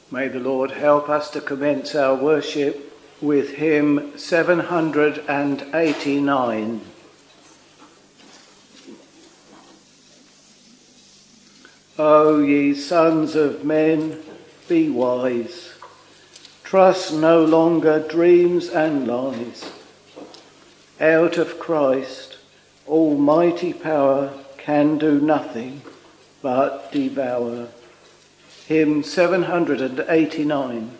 May the Lord help us to commence our worship with hymn 789. O ye sons of men, be wise. Trust no longer dreams and lies. Out of Christ, almighty power can do nothing but devour. Hymn 789.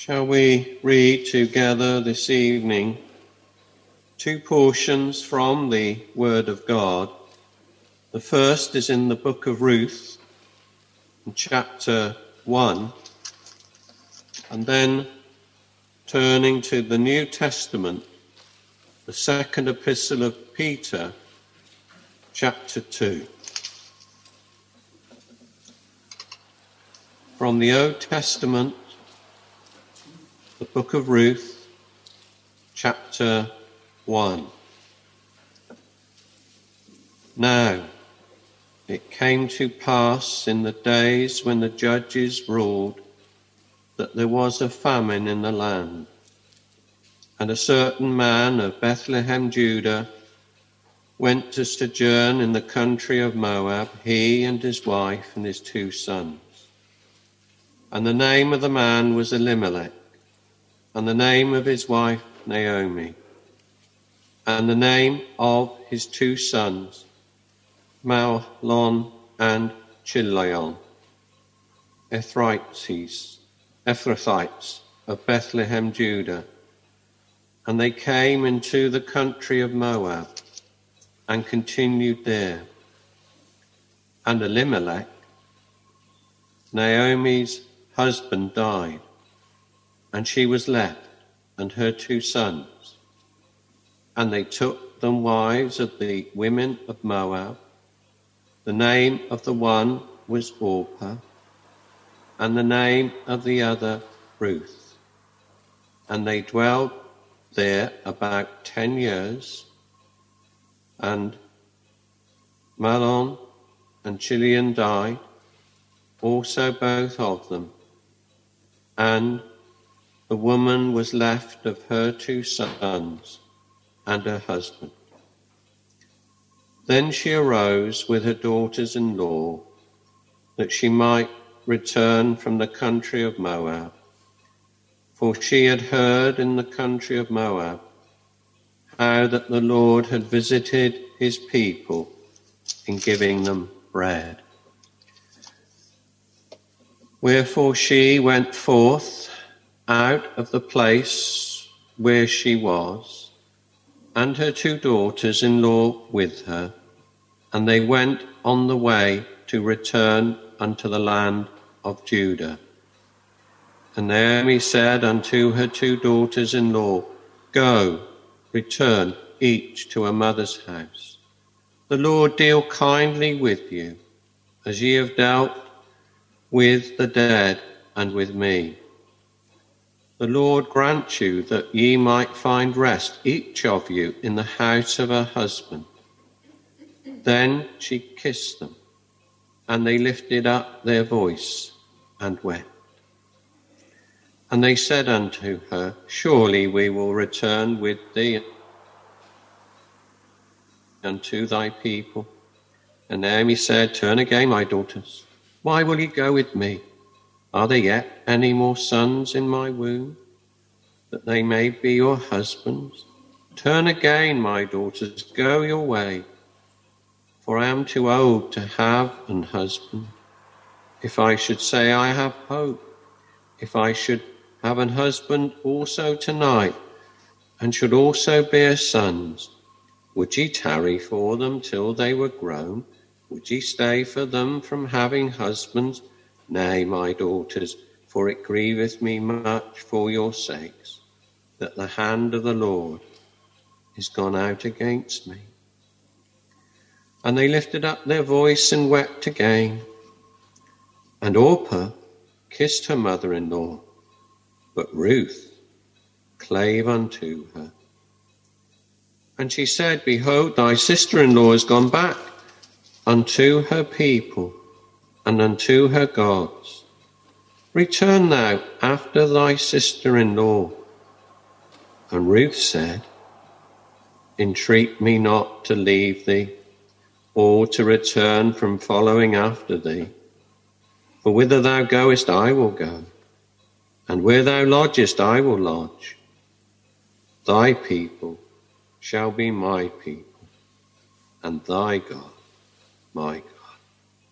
Shall we read together this evening two portions from the Word of God? The first is in the book of Ruth, in chapter 1, and then turning to the New Testament, the second epistle of Peter, chapter 2. From the Old Testament, the book of Ruth, chapter 1. Now, it came to pass in the days when the judges ruled that there was a famine in the land. And a certain man of Bethlehem, Judah, went to sojourn in the country of Moab, he and his wife and his 2 sons. And the name of the man was Elimelech, and the name of his wife Naomi, and the name of his 2 sons, Mahlon and Chilion, Ephrathites of Bethlehem, Judah. And they came into the country of Moab and continued there. And Elimelech, Naomi's husband, died, and she was left and her 2 sons. And they took them wives of the women of Moab. The name of the one was Orpah, and the name of the other Ruth. And they dwelled there about 10 years. And Mahlon and Chilion died, also both of them. And the woman was left of her 2 sons and her husband. Then she arose with her daughters-in-law, that she might return from the country of Moab, for she had heard in the country of Moab how that the Lord had visited his people in giving them bread. Wherefore she went forth out of the place where she was, and her 2 daughters-in-law with her, and they went on the way to return unto the land of Judah. And Naomi said unto her 2 daughters-in-law, Go, return each to her mother's house. The Lord deal kindly with you, as ye have dealt with the dead and with me. The Lord grant you that ye might find rest, each of you, in the house of her husband. Then she kissed them, and they lifted up their voice and wept. And they said unto her, Surely we will return with thee unto thy people. And Naomi said, Turn again, my daughters. Why will ye go with me? Are there yet any more sons in my womb, that they may be your husbands? Turn again, my daughters, go your way, for I am too old to have an husband. If I should say I have hope, if I should have an husband also tonight, and should also bear sons, would ye tarry for them till they were grown? Would ye stay for them from having husbands? Nay, my daughters, for it grieveth me much for your sakes, that the hand of the Lord is gone out against me. And they lifted up their voice and wept again. And Orpah kissed her mother-in-law, but Ruth clave unto her. And she said, Behold, thy sister-in-law is gone back unto her people and unto her gods. Return thou after thy sister-in-law. And Ruth said, Entreat me not to leave thee, or to return from following after thee. For whither thou goest I will go, and where thou lodgest I will lodge. Thy people shall be my people, and thy God my God.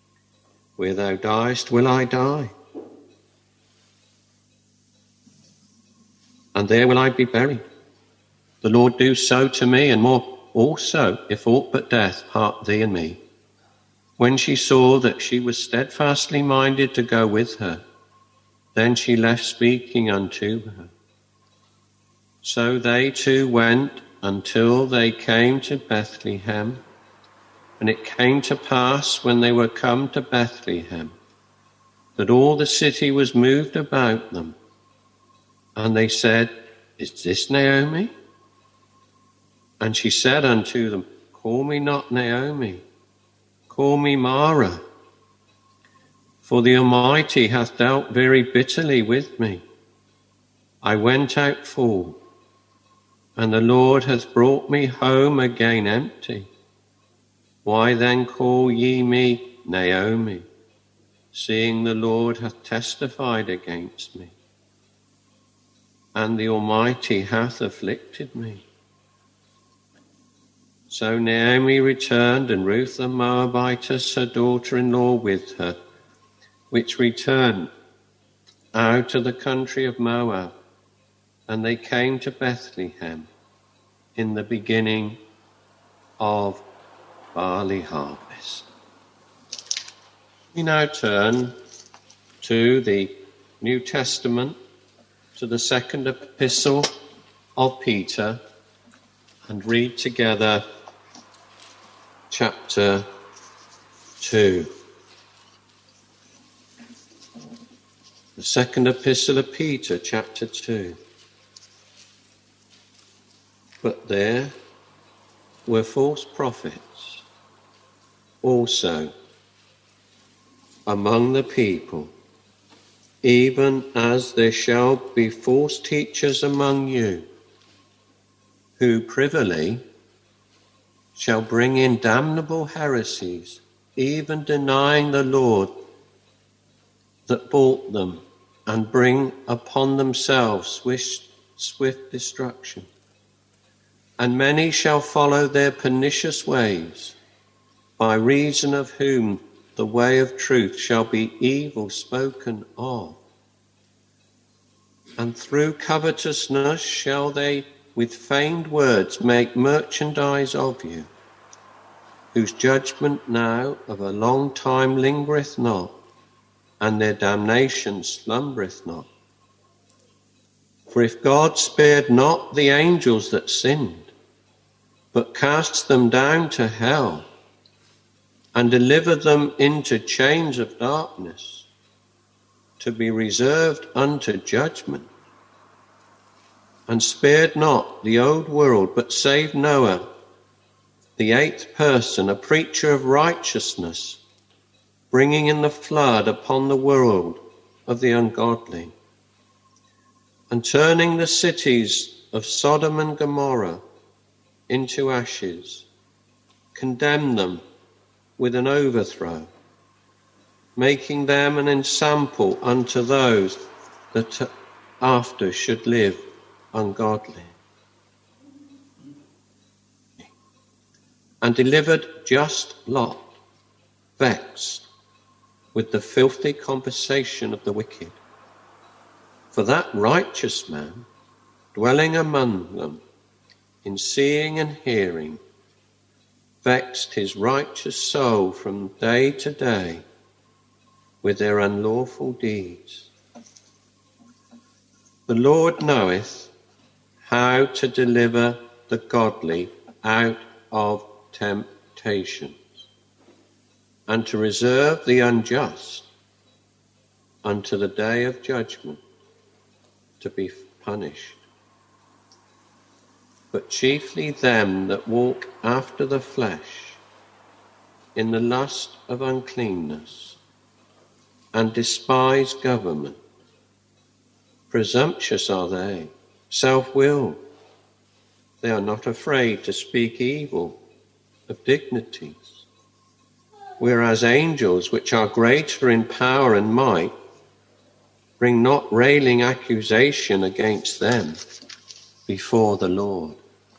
Where thou diest will I die, and there will I be buried. The Lord do so to me, and more also, if aught but death part thee and me. When she saw that she was steadfastly minded to go with her, then she left speaking unto her. So they two went until they came to Bethlehem. And it came to pass, when they were come to Bethlehem, that all the city was moved about them. And they said, Is this Naomi? And she said unto them, Call me not Naomi, call me Mara. For the Almighty hath dealt very bitterly with me. I went out full, and the Lord hath brought me home again empty. Why then call ye me Naomi, seeing the Lord hath testified against me, and the Almighty hath afflicted me? So Naomi returned, and Ruth the Moabitess, her daughter-in-law, with her, which returned out of the country of Moab, and they came to Bethlehem in the beginning of barley harvest. We now turn to the New Testament, to the second epistle of Peter, and read together chapter 2. The second epistle of Peter, chapter 2. But there were false prophets also among the people, even as there shall be false teachers among you, who privily shall bring in damnable heresies, even denying the Lord that bought them, and bring upon themselves swift destruction. And many shall follow their pernicious ways, by reason of whom the way of truth shall be evil spoken of. And through covetousness shall they with feigned words make merchandise of you, whose judgment now of a long time lingereth not, and their damnation slumbereth not. For if God spared not the angels that sinned, but cast them down to hell, and delivered them into chains of darkness, to be reserved unto judgment, and spared not the old world, but saved Noah, the eighth person, a preacher of righteousness, bringing in the flood upon the world of the ungodly, and turning the cities of Sodom and Gomorrah into ashes, condemned them with an overthrow, making them an ensample unto those that after should live ungodly, and delivered just Lot, vexed with the filthy conversation of the wicked. For that righteous man, dwelling among them, in seeing and hearing, vexed his righteous soul from day to day with their unlawful deeds. The Lord knoweth how to deliver the godly out of temptations, and to reserve the unjust unto the day of judgment, to be punished. But chiefly them that walk after the flesh, in the lust of uncleanness, and despise government. Presumptuous are they, self-willed. They are not afraid to speak evil of dignities, whereas angels, which are greater in power and might, bring not railing accusation against them before the Lord.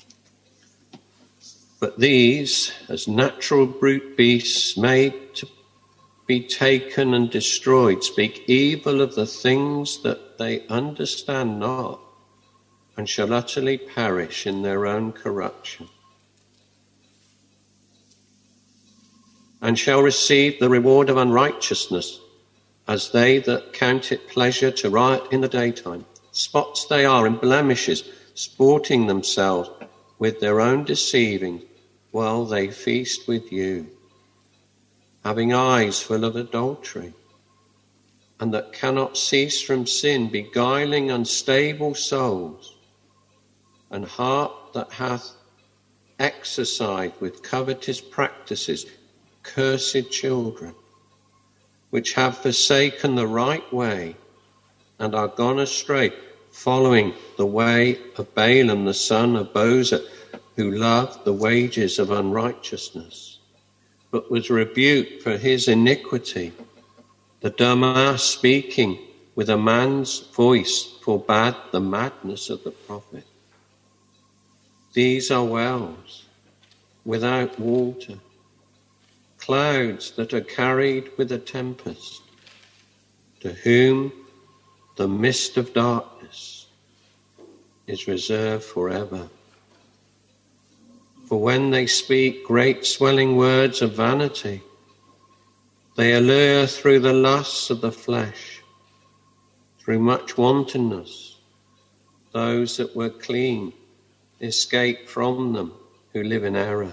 But these, as natural brute beasts made to be taken and destroyed, speak evil of the things that they understand not, and shall utterly perish in their own corruption, and shall receive the reward of unrighteousness, as they that count it pleasure to riot in the daytime. Spots they are and blemishes, sporting themselves with their own deceiving, while they feast with you, having eyes full of adultery, and that cannot cease from sin, beguiling unstable souls, and heart that hath exercised with covetous practices, cursed children, which have forsaken the right way, and are gone astray, following the way of Balaam the son of Bosor, who loved the wages of unrighteousness, but was rebuked for his iniquity. The dumb ass, speaking with a man's voice, forbade the madness of the prophet. These are wells without water, clouds that are carried with a tempest, to whom the mist of darkness is reserved forever. For when they speak great swelling words of vanity, they allure through the lusts of the flesh, through much wantonness. Those that were clean escape from them who live in error.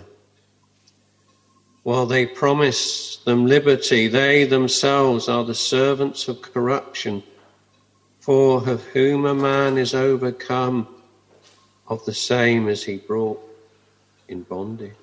While they promise them liberty, they themselves are the servants of corruption. For of whom a man is overcome, of the same is he brought in bondage.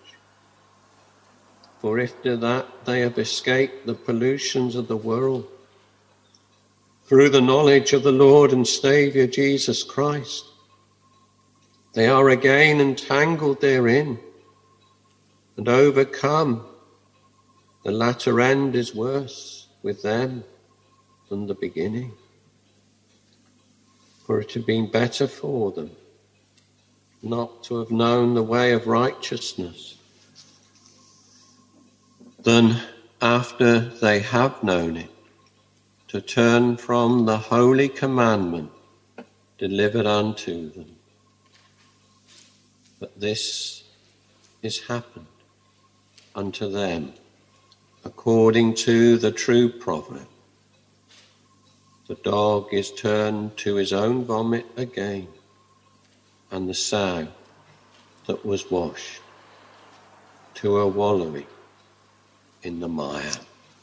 For after that they have escaped the pollutions of the world, through the knowledge of the Lord and Saviour Jesus Christ, they are again entangled therein, and overcome. The latter end is worse with them than the beginning. For it had been better for them not to have known the way of righteousness, than after they have known it, to turn from the holy commandment delivered unto them. But this is happened unto them according to the true proverb: the dog is turned to his own vomit again, and the sow that was washed to her wallowing in the mire.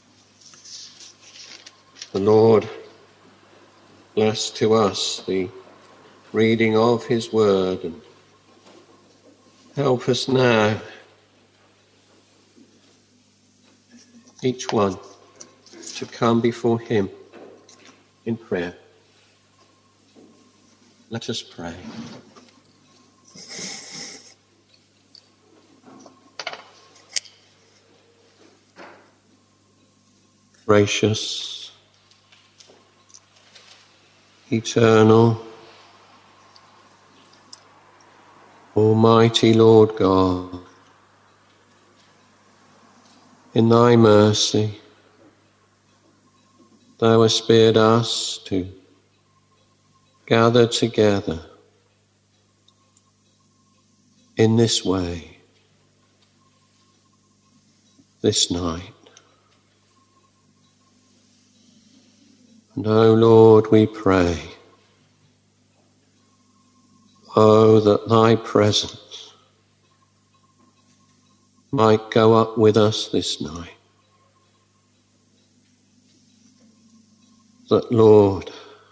The Lord bless to us the reading of his word, and help us now, each one, to come before him in prayer. Let us pray. Gracious, eternal, almighty Lord God, in thy mercy, thou hast spared us to gather together in this way, this night. And, O Lord, we pray, that thy presence might go up with us this night. That, Lord,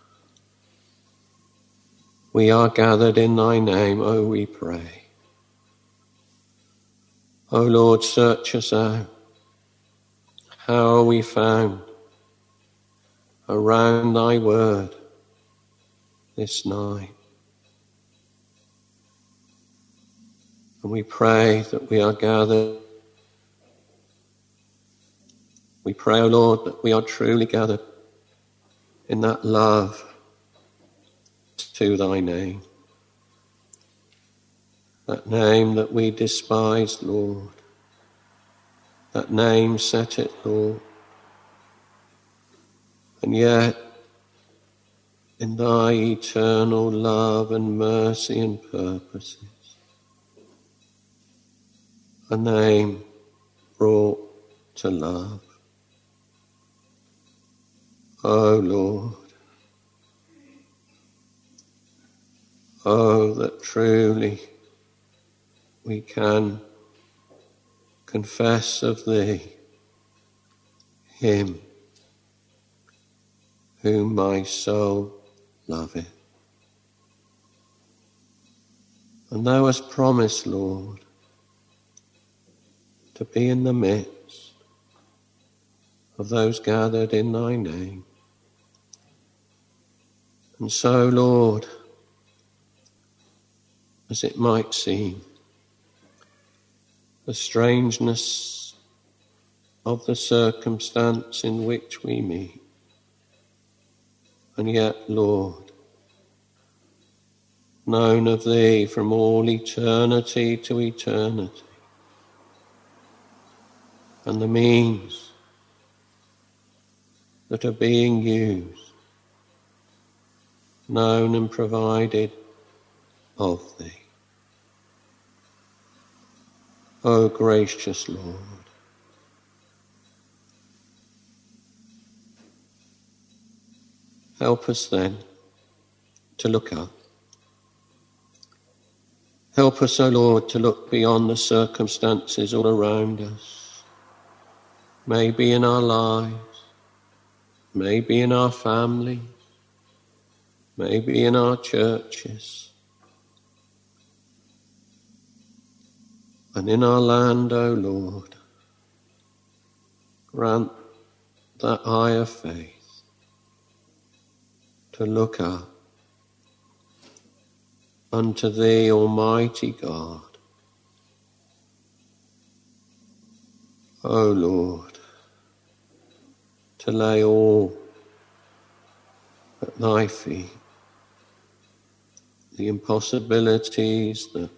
we are gathered in thy name, we pray. O Lord, search us out. How are we found around thy word this night? And we pray that we are gathered. We pray, O Lord, that we are truly gathered in that love to thy name. That name that we despised, Lord. That name set it, Lord. And yet in thy eternal love and mercy and purposes. A name brought to love. O Lord, oh, that truly we can confess of thee, him whom my soul loveth. And thou hast promised, Lord, to be in the midst of those gathered in thy name. And so, Lord, as it might seem, the strangeness of the circumstance in which we meet, and yet, Lord, known of thee from all eternity to eternity, and the means that are being used, known and provided of thee. O gracious Lord, help us then to look up. Help us, O Lord, to look beyond the circumstances all around us, maybe in our lives, maybe in our family, maybe in our churches, and in our land, O Lord. Grant that eye of faith to look up unto thee, Almighty God. O Lord, to lay all at thy feet, the impossibilities that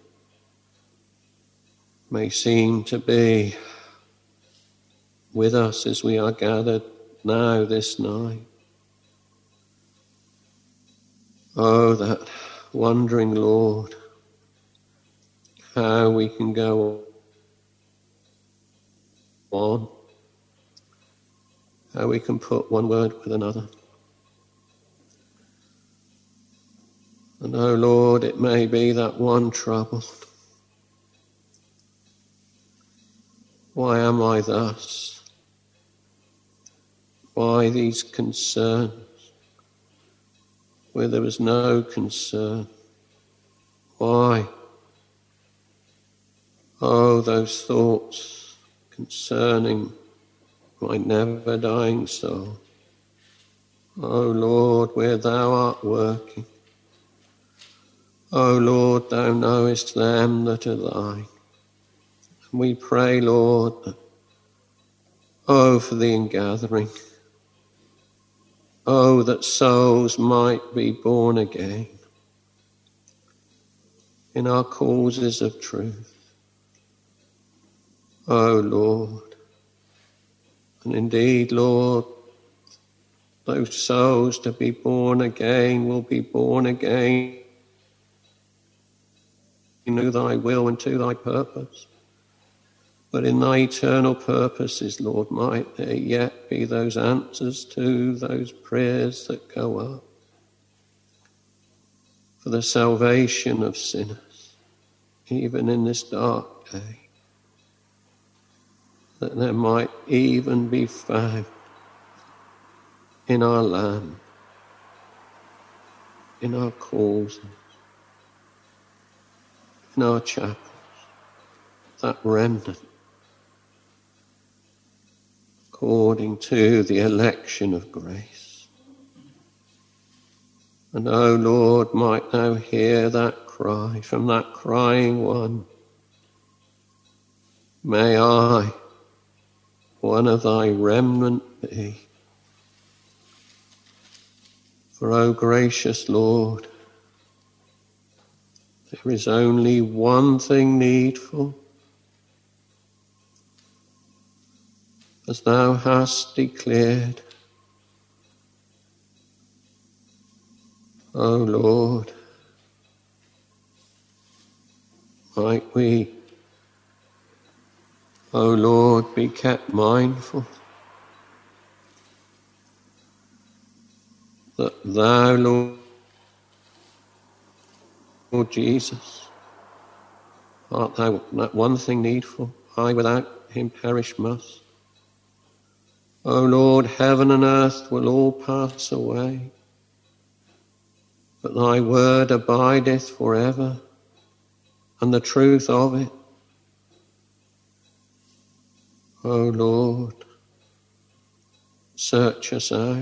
may seem to be with us as we are gathered now this night. Oh, that wondering, Lord, how we can go on, how we can put one word with another. And oh Lord, it may be that one troubled. Why am I thus? Why these concerns where there was no concern? Why? Oh, those thoughts concerning my never dying soul. Oh Lord, where thou art working. O Lord, thou knowest them that are thine. And we pray, Lord, for the ingathering. Oh, that souls might be born again in our causes of truth. O Lord, and indeed, Lord, those souls to be born again will be born again to thy will and to thy purpose. But in thy eternal purposes, Lord, might there yet be those answers to those prayers that go up for the salvation of sinners, even in this dark day, that there might even be found in our land, in our causes, in our chapels, that remnant according to the election of grace. And O Lord, might thou hear that cry from that crying one. May I, one of thy remnant, be. For O gracious Lord, there is only one thing needful. As thou hast declared, O Lord, might we, O Lord, be kept mindful that thou, Lord Jesus, art thou that one thing needful, I without him perish must. O Lord, heaven and earth will all pass away, but thy word abideth forever, and the truth of it. O Lord, search us out,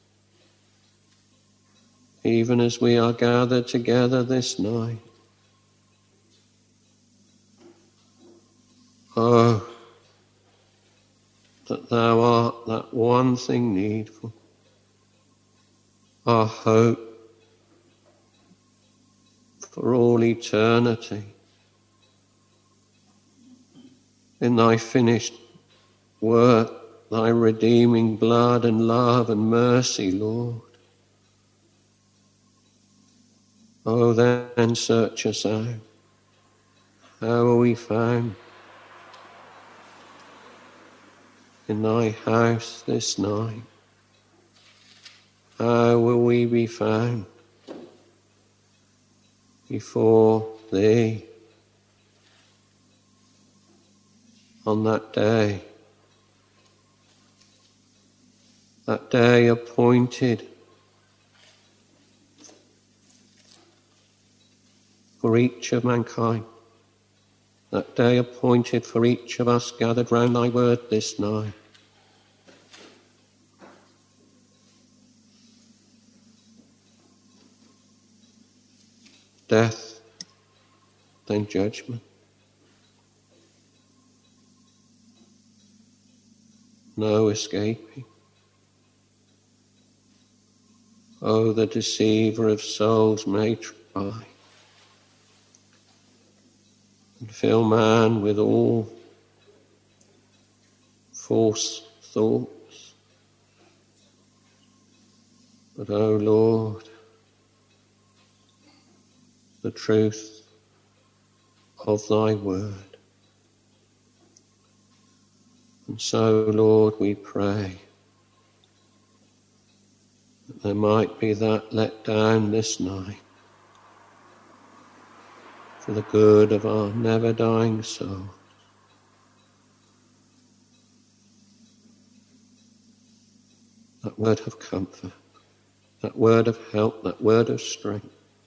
even as we are gathered together this night. Oh, that thou art that one thing needful, our hope for all eternity. In thy finished work, thy redeeming blood and love and mercy, Lord. Oh, then search us out. How are we found in thy house this night? How will we be found before thee on that day appointed for each of mankind, that day appointed for each of us gathered round thy word this night. Death, then judgment. No escaping. Oh, the deceiver of souls may try and fill man with all false thoughts. But, O Lord, the truth of thy word. And so, Lord, we pray that there might be that let down this night for the good of our never-dying soul. That word of comfort, that word of help, that word of strength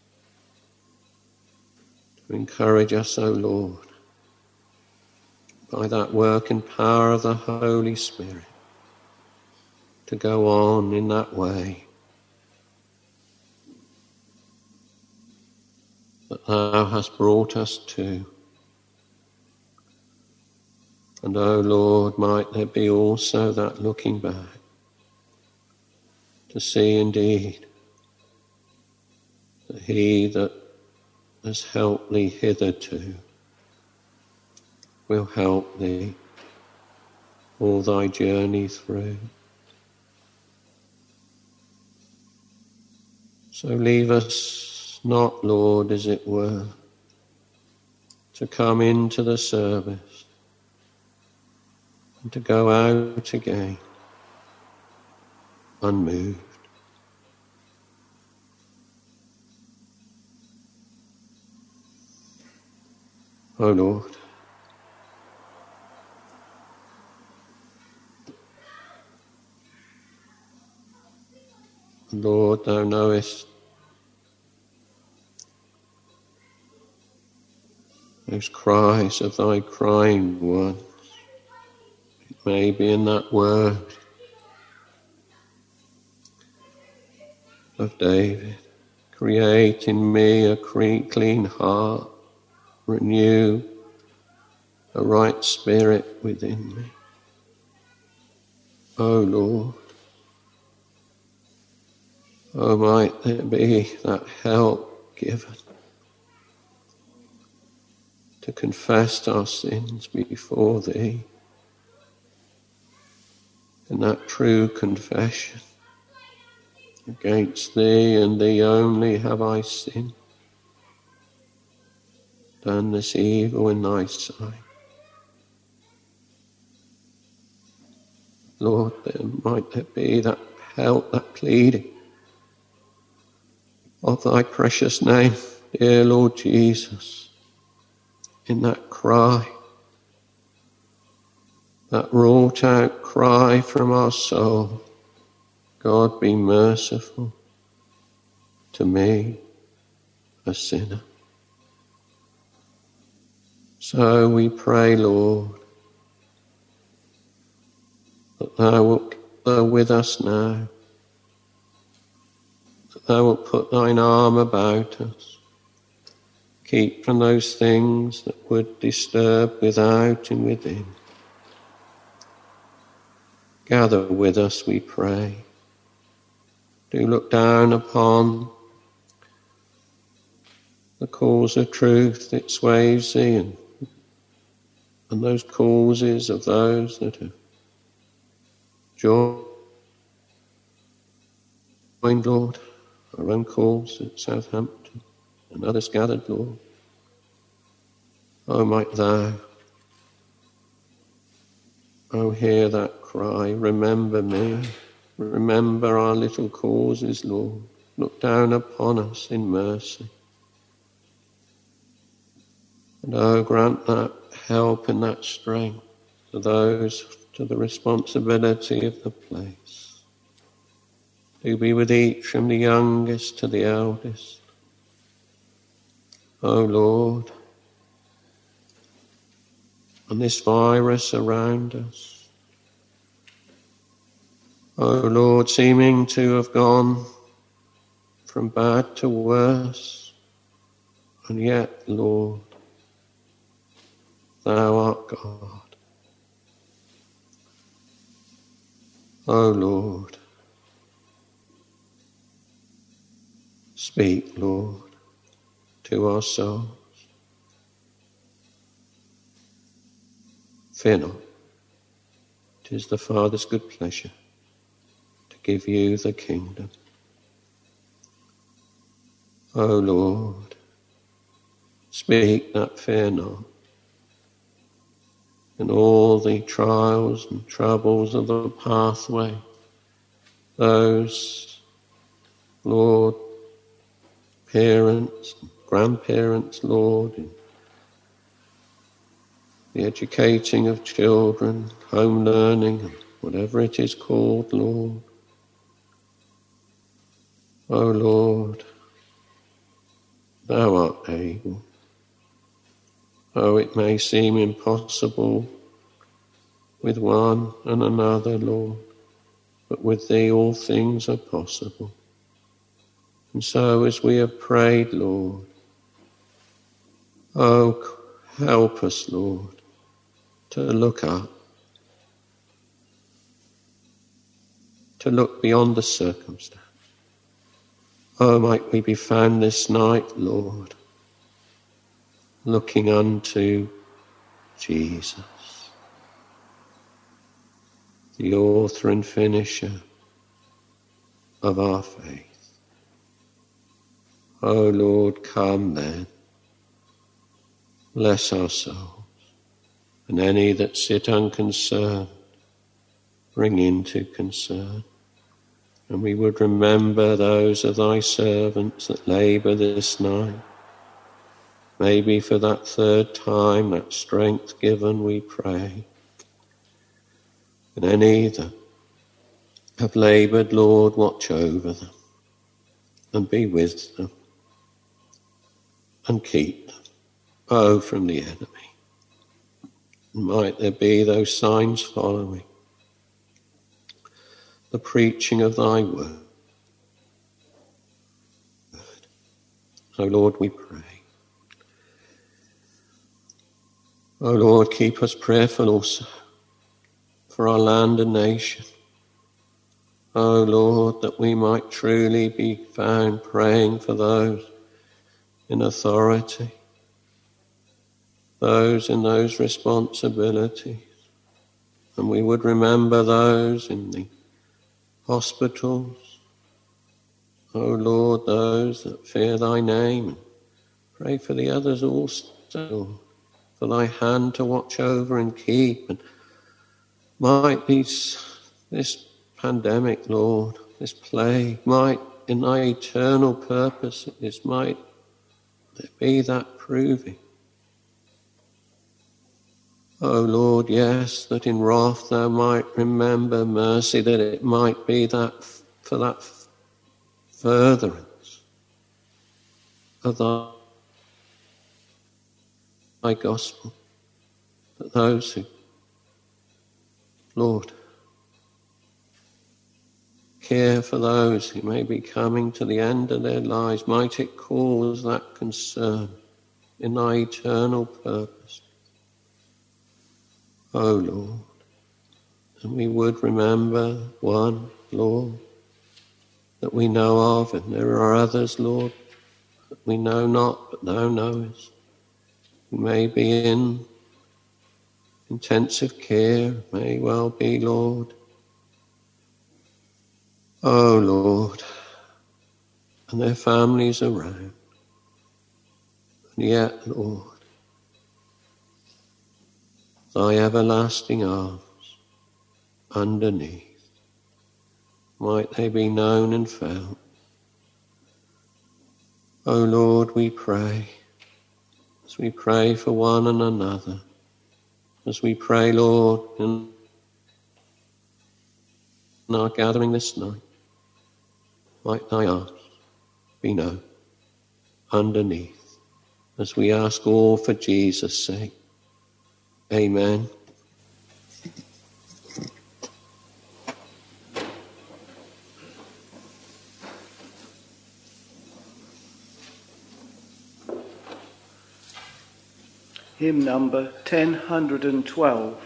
to encourage us, O Lord, by that work and power of the Holy Spirit, to go on in that way that thou hast brought us to. And, O Lord, might there be also that looking back to see indeed that he that has helped thee hitherto will help thee all thy journey through. So leave us not, Lord, as it were, to come into the service and to go out again unmoved. O Lord, Lord, thou knowest those cries of thy crying ones. It may be in that word of David, create in me a clean heart, renew a right spirit within me. O Lord, oh, might there be that help given to confess our sins before thee, in that true confession Against thee and thee only have I sinned, done this evil in thy sight. Lord, might there be that help, that pleading of thy precious name, dear Lord Jesus, in that cry, that wrought out cry from our soul. God, be merciful to me, a sinner. So we pray, Lord, that thou wilt go with us now, that thou wilt put thine arm about us, keep from those things that would disturb without and within. Gather with us, we pray. Do look down upon the cause of truth that sways thee, and those causes of those that have joined, Lord, our own cause at Southampton, and others gathered, Lord. Oh, might thou, oh, hear that cry, remember me, remember our little causes, Lord. Look down upon us in mercy. And oh, grant that help and that strength to those to the responsibility of the place. Do be with each from the youngest to the eldest. Oh, Lord, and this virus around us, oh Lord, seeming to have gone from bad to worse, and yet, Lord, thou art God. Oh Lord, speak, Lord, to our souls. Fear not, 'tis the Father's good pleasure to give you the kingdom. O Lord, speak that fear not, and all the trials and troubles of the pathway, those, Lord, parents, grandparents, Lord, in the educating of children, home learning, whatever it is called, Lord. O Lord, thou art able. Oh, it may seem impossible with one and another, Lord, but with thee all things are possible. And so as we have prayed, Lord, oh, help us, Lord, to look up, to look beyond the circumstance. Oh, might we be found this night, Lord, looking unto Jesus, the author and finisher of our faith. Oh Lord, come then, bless our souls, and any that sit unconcerned, bring into concern. And we would remember those of thy servants that labour this night. Maybe for that third time, that strength given, we pray. And any that have laboured, Lord, watch over them and be with them and keep them, oh, from the enemy. And might there be those signs following the preaching of thy word. O Lord, we pray. O Lord, keep us prayerful also for our land and nation. O Lord, that we might truly be found praying for those in authority, those in those responsibilities. And we would remember those in the hospitals, O Lord, those that fear thy name, pray for the others also, for thy hand to watch over and keep, and might this pandemic, Lord, this plague, might in thy eternal purpose, this might there be that proving. O Lord, yes, that in wrath thou might remember mercy, that it might be that for that furtherance of thy gospel, that those who, Lord, care for those who may be coming to the end of their lives, might it cause that concern in thy eternal purpose. O Lord, and we would remember one, Lord, that we know of, and there are others, Lord, that we know not, but thou knowest, who may be in intensive care, may well be, Lord. O Lord, and their families around. And yet, Lord, thy everlasting arms underneath, might they be known and felt. O Lord, we pray, as we pray for one and another, as we pray, Lord, in our gathering this night, might thy arms be known underneath, as we ask all for Jesus' sake. Amen. Hymn number 1012.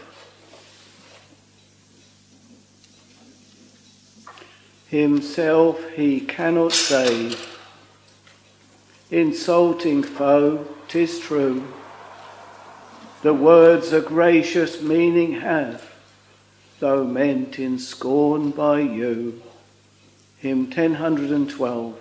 Himself he cannot save, insulting foe, 'tis true. The words a gracious meaning have, though meant in scorn by you. Hymn 1012.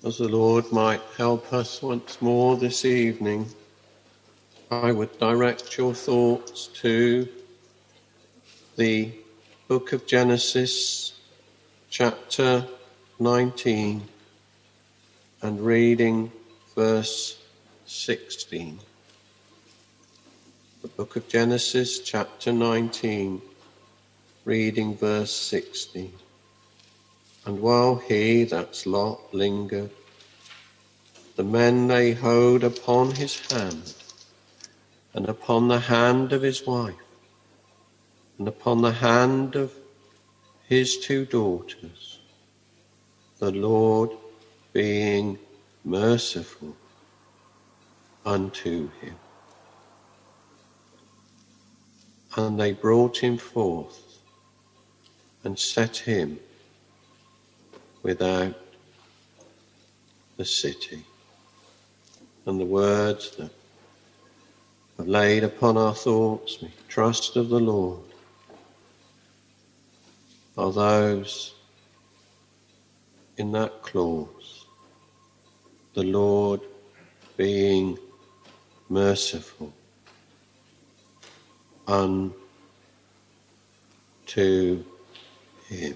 as the Lord might help us once more this evening, I would direct your thoughts to the book of Genesis, chapter 19, and reading verse 16. The book of Genesis, chapter 19, reading verse 16. And while he, that's Lot, lingered, the men laid hold upon his hand, and upon the hand of his wife, and upon the hand of his 2 daughters, the Lord being merciful unto him. And they brought him forth, and set him without the city. And the words that have laid upon our thoughts, we trust of the Lord, are those in that clause, the Lord being merciful unto him.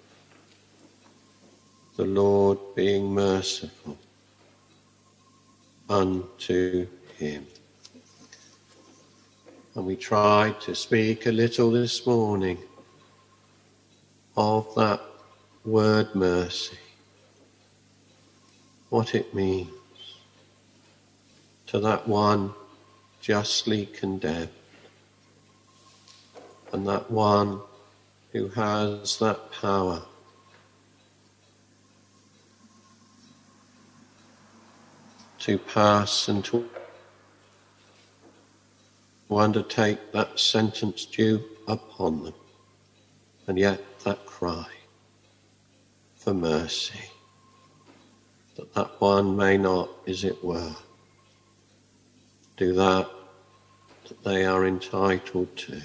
The Lord being merciful unto him. And we tried to speak a little this morning of that word mercy, what it means to that one justly condemned, and that one who has that power to pass and to undertake that sentence due upon them, and yet that cry for mercy, that one may not, as it were, do that they are entitled to.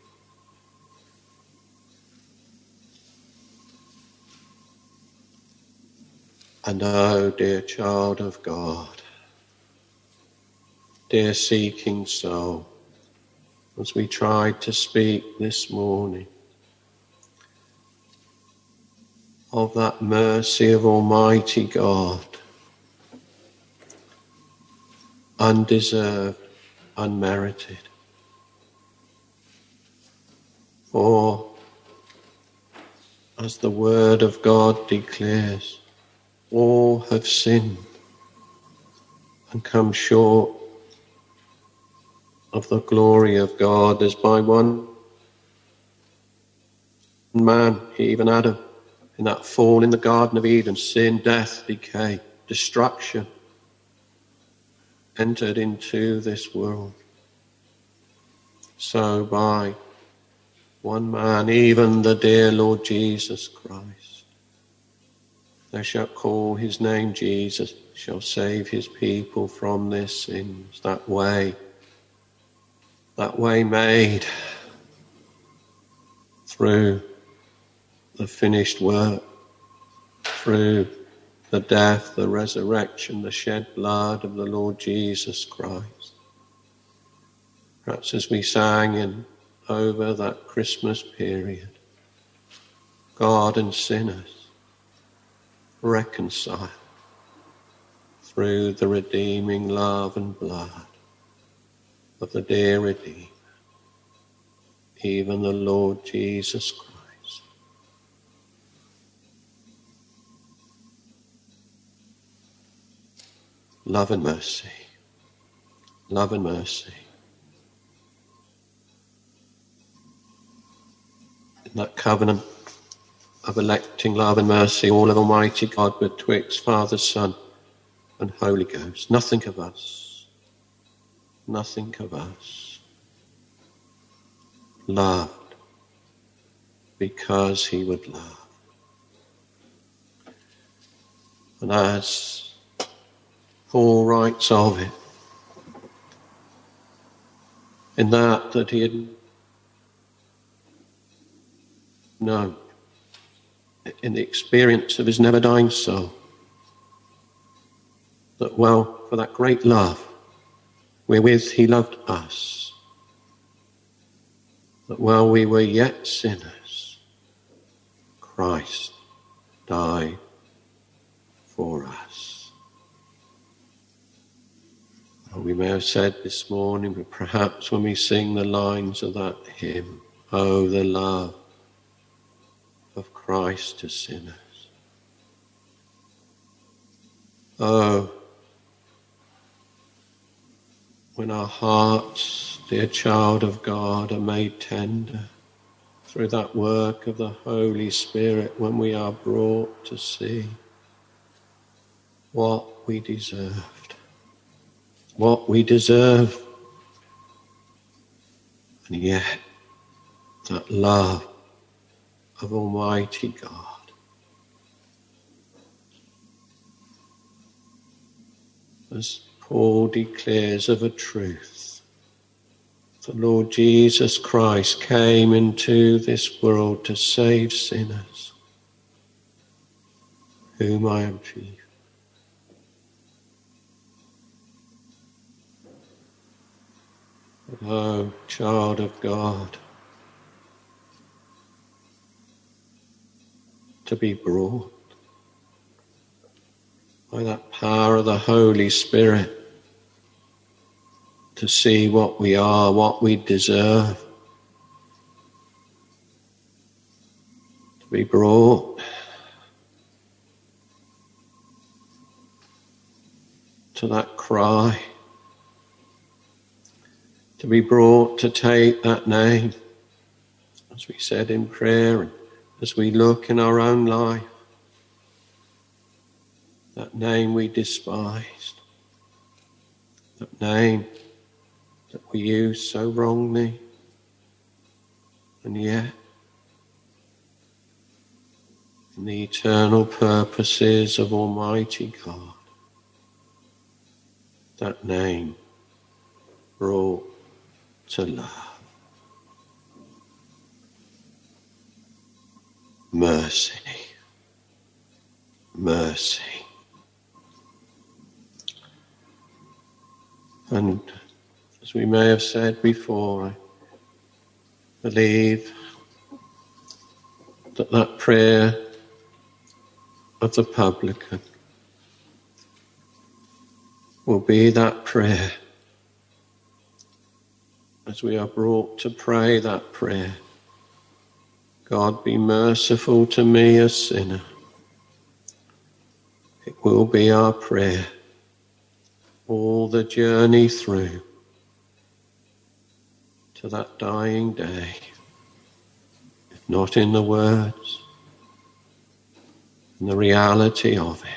And oh, dear child of God, dear seeking soul, as we tried to speak this morning of that mercy of Almighty God, undeserved, unmerited. For, as the Word of God declares, all have sinned and come short of the glory of God, as by one man, even Adam, in that fall in the Garden of Eden, sin, death, decay, destruction, entered into this world. So by one man, even the dear Lord Jesus Christ, thou shalt call his name Jesus, shall save his people from their sins. That way made through the finished work, through the death, the resurrection, the shed blood of the Lord Jesus Christ. Perhaps as we sang in over that Christmas period, God and sinners reconciled through the redeeming love and blood of the dear Redeemer, even the Lord Jesus Christ. Love and mercy, love and mercy. In that covenant of electing love and mercy, all of Almighty God betwixt Father, Son, and Holy Ghost. Nothing of us. Nothing of us. Loved because he would love. And as Paul writes of it, in that he had known, in the experience of his never-dying soul, that, well, for that great love wherewith he loved us, that while we were yet sinners, Christ died for us. We may have said this morning, but perhaps when we sing the lines of that hymn, oh, the love of Christ to sinners. Oh, when our hearts, dear child of God, are made tender through that work of the Holy Spirit, when we are brought to see what we deserved, what we deserve, and yet that love of Almighty God. As Paul declares of a truth, the Lord Jesus Christ came into this world to save sinners, whom I am chief. Oh, child of God, to be brought by that power of the Holy Spirit to see what we are, what we deserve, to be brought to that cry, to be brought to take that name, as we said in prayer, and as we look in our own life, that name we despised, that name that we use so wrongly, and yet in the eternal purposes of Almighty God, that name brought to love. Mercy, mercy. And as we may have said before, I believe that that prayer of the publican will be that prayer as we are brought to pray that prayer. God, be merciful to me, a sinner. It will be our prayer all the journey through to that dying day, if not in the words, in the reality of it.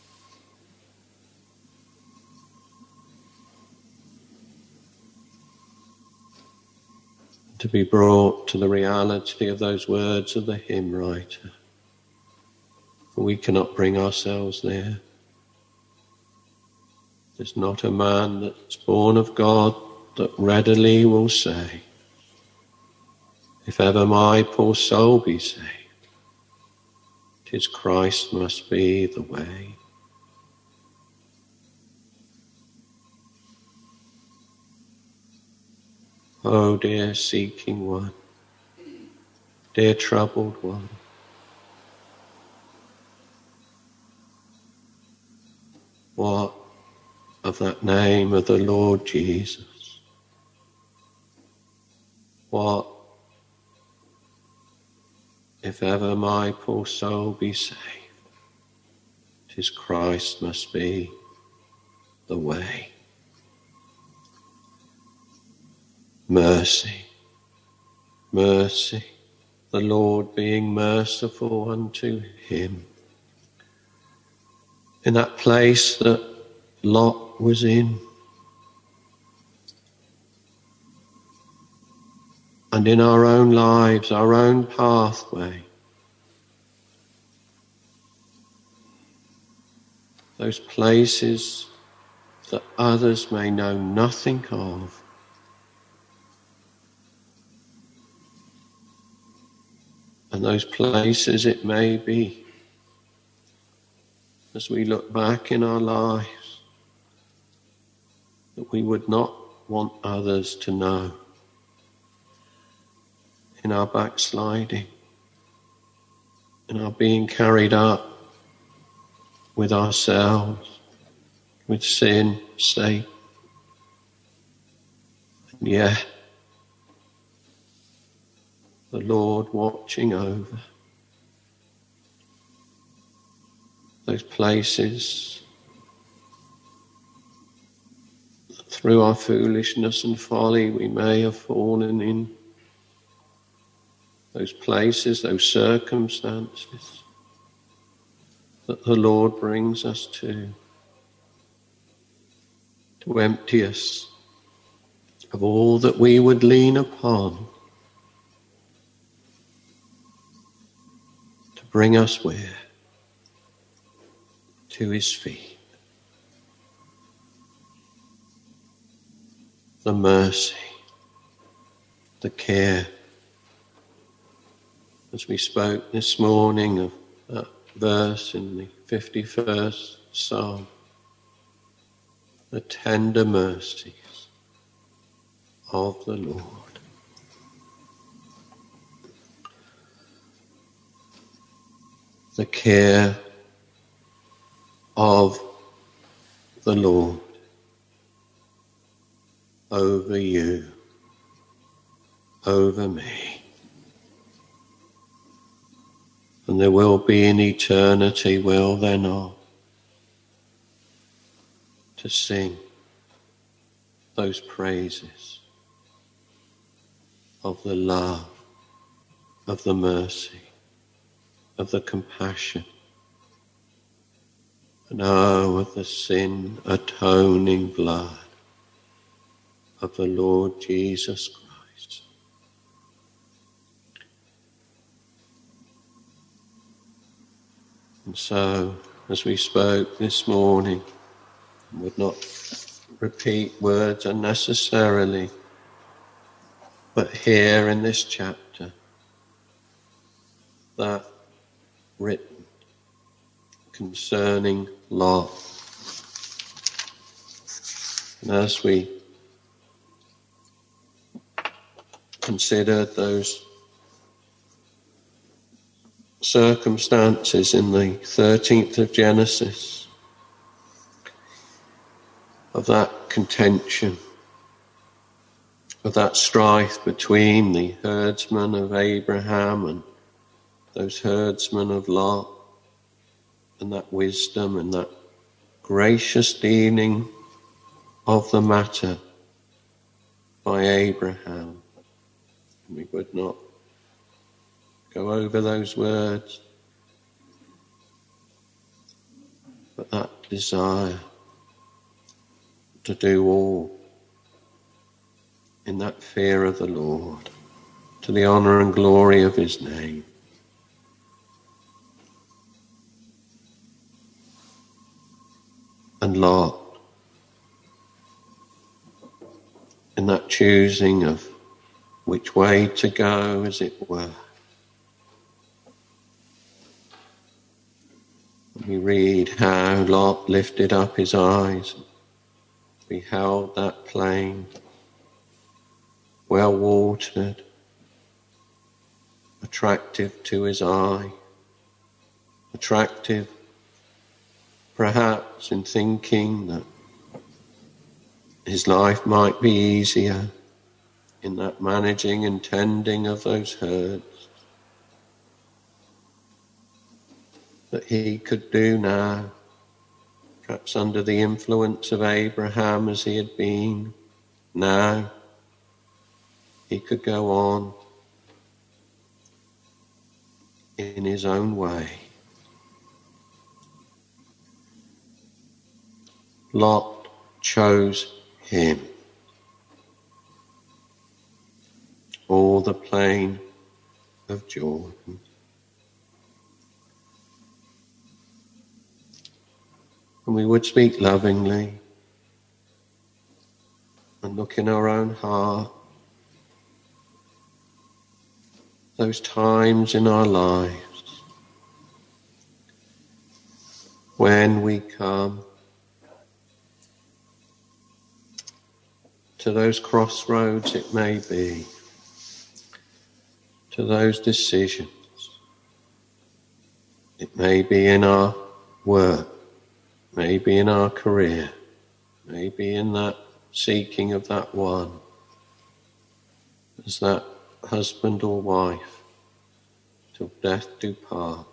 To be brought to the reality of those words of the hymn writer. For we cannot bring ourselves there. There's not a man that's born of God that readily will say, if ever my poor soul be saved, 'tis Christ must be the way. Oh, dear seeking one, dear troubled one, what of that name of the Lord Jesus? What if ever my poor soul be saved? 'Tis Christ must be the way. Mercy, mercy, the Lord being merciful unto him. In that place that Lot was in, and in our own lives, our own pathway, those places that others may know nothing of, and those places it may be, as we look back in our lives, that we would not want others to know in our backsliding, in our being carried up with ourselves, with sin, Satan. And yet, the Lord watching over those places that through our foolishness and folly we may have fallen in, those places, those circumstances that the Lord brings us to empty us of all that we would lean upon, to bring us where? To his feet. The mercy, the care. As we spoke this morning of that verse in the 51st Psalm, the tender mercies of the Lord. The care of the Lord over you, over me. And there will be in eternity, will there not, to sing those praises of the love, of the mercy, of the compassion, and of the sin atoning blood of the Lord Jesus Christ. And so, as we spoke this morning, I would not repeat words unnecessarily, but here in this chapter, that written concerning Lot. And as we considered those circumstances in the 13th of Genesis, of that contention, of that strife between the herdsmen of Abraham and those herdsmen of Lot, and that wisdom and that gracious dealing of the matter by Abraham. We would not go over those words, but that desire to do all in that fear of the Lord, to the honour and glory of his name. And Lot, in that choosing of which way to go, as it were. We read how Lot lifted up his eyes, beheld that plain, well watered, attractive to his eye, attractive perhaps in thinking that his life might be easier in that managing and tending of those herds, that he could do now, perhaps under the influence of Abraham as he had been. Now he could go on in his own way. Lot chose him. All the plain of Jordan. And we would speak lovingly and look in our own heart. Those times in our lives when we come to those crossroads it may be, to those decisions. It may be in our work, maybe in our career, maybe in that seeking of that one, as that husband or wife, till death do part.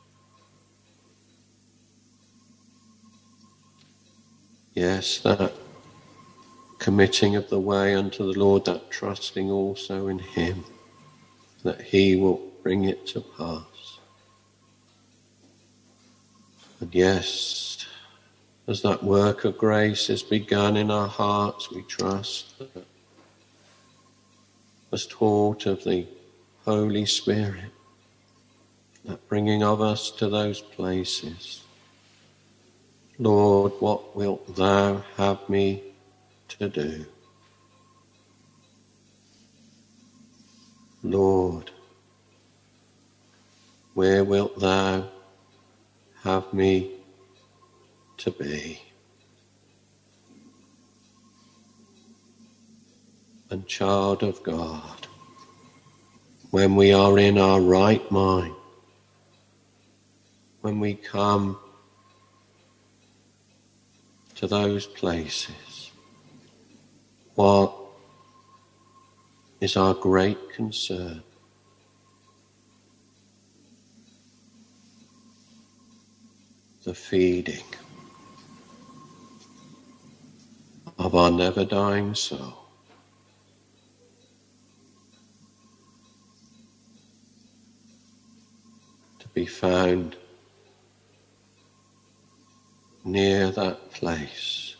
Yes, that committing of the way unto the Lord, that trusting also in Him, that He will bring it to pass. And yes, as that work of grace is begun in our hearts, we trust that as taught of the Holy Spirit, that bringing of us to those places. Lord, what wilt thou have me to do? Lord, where wilt thou have me to be? And child of God, when we are in our right mind, when we come to those places, what is our great concern? The feeding of our never-dying soul. To be found near that place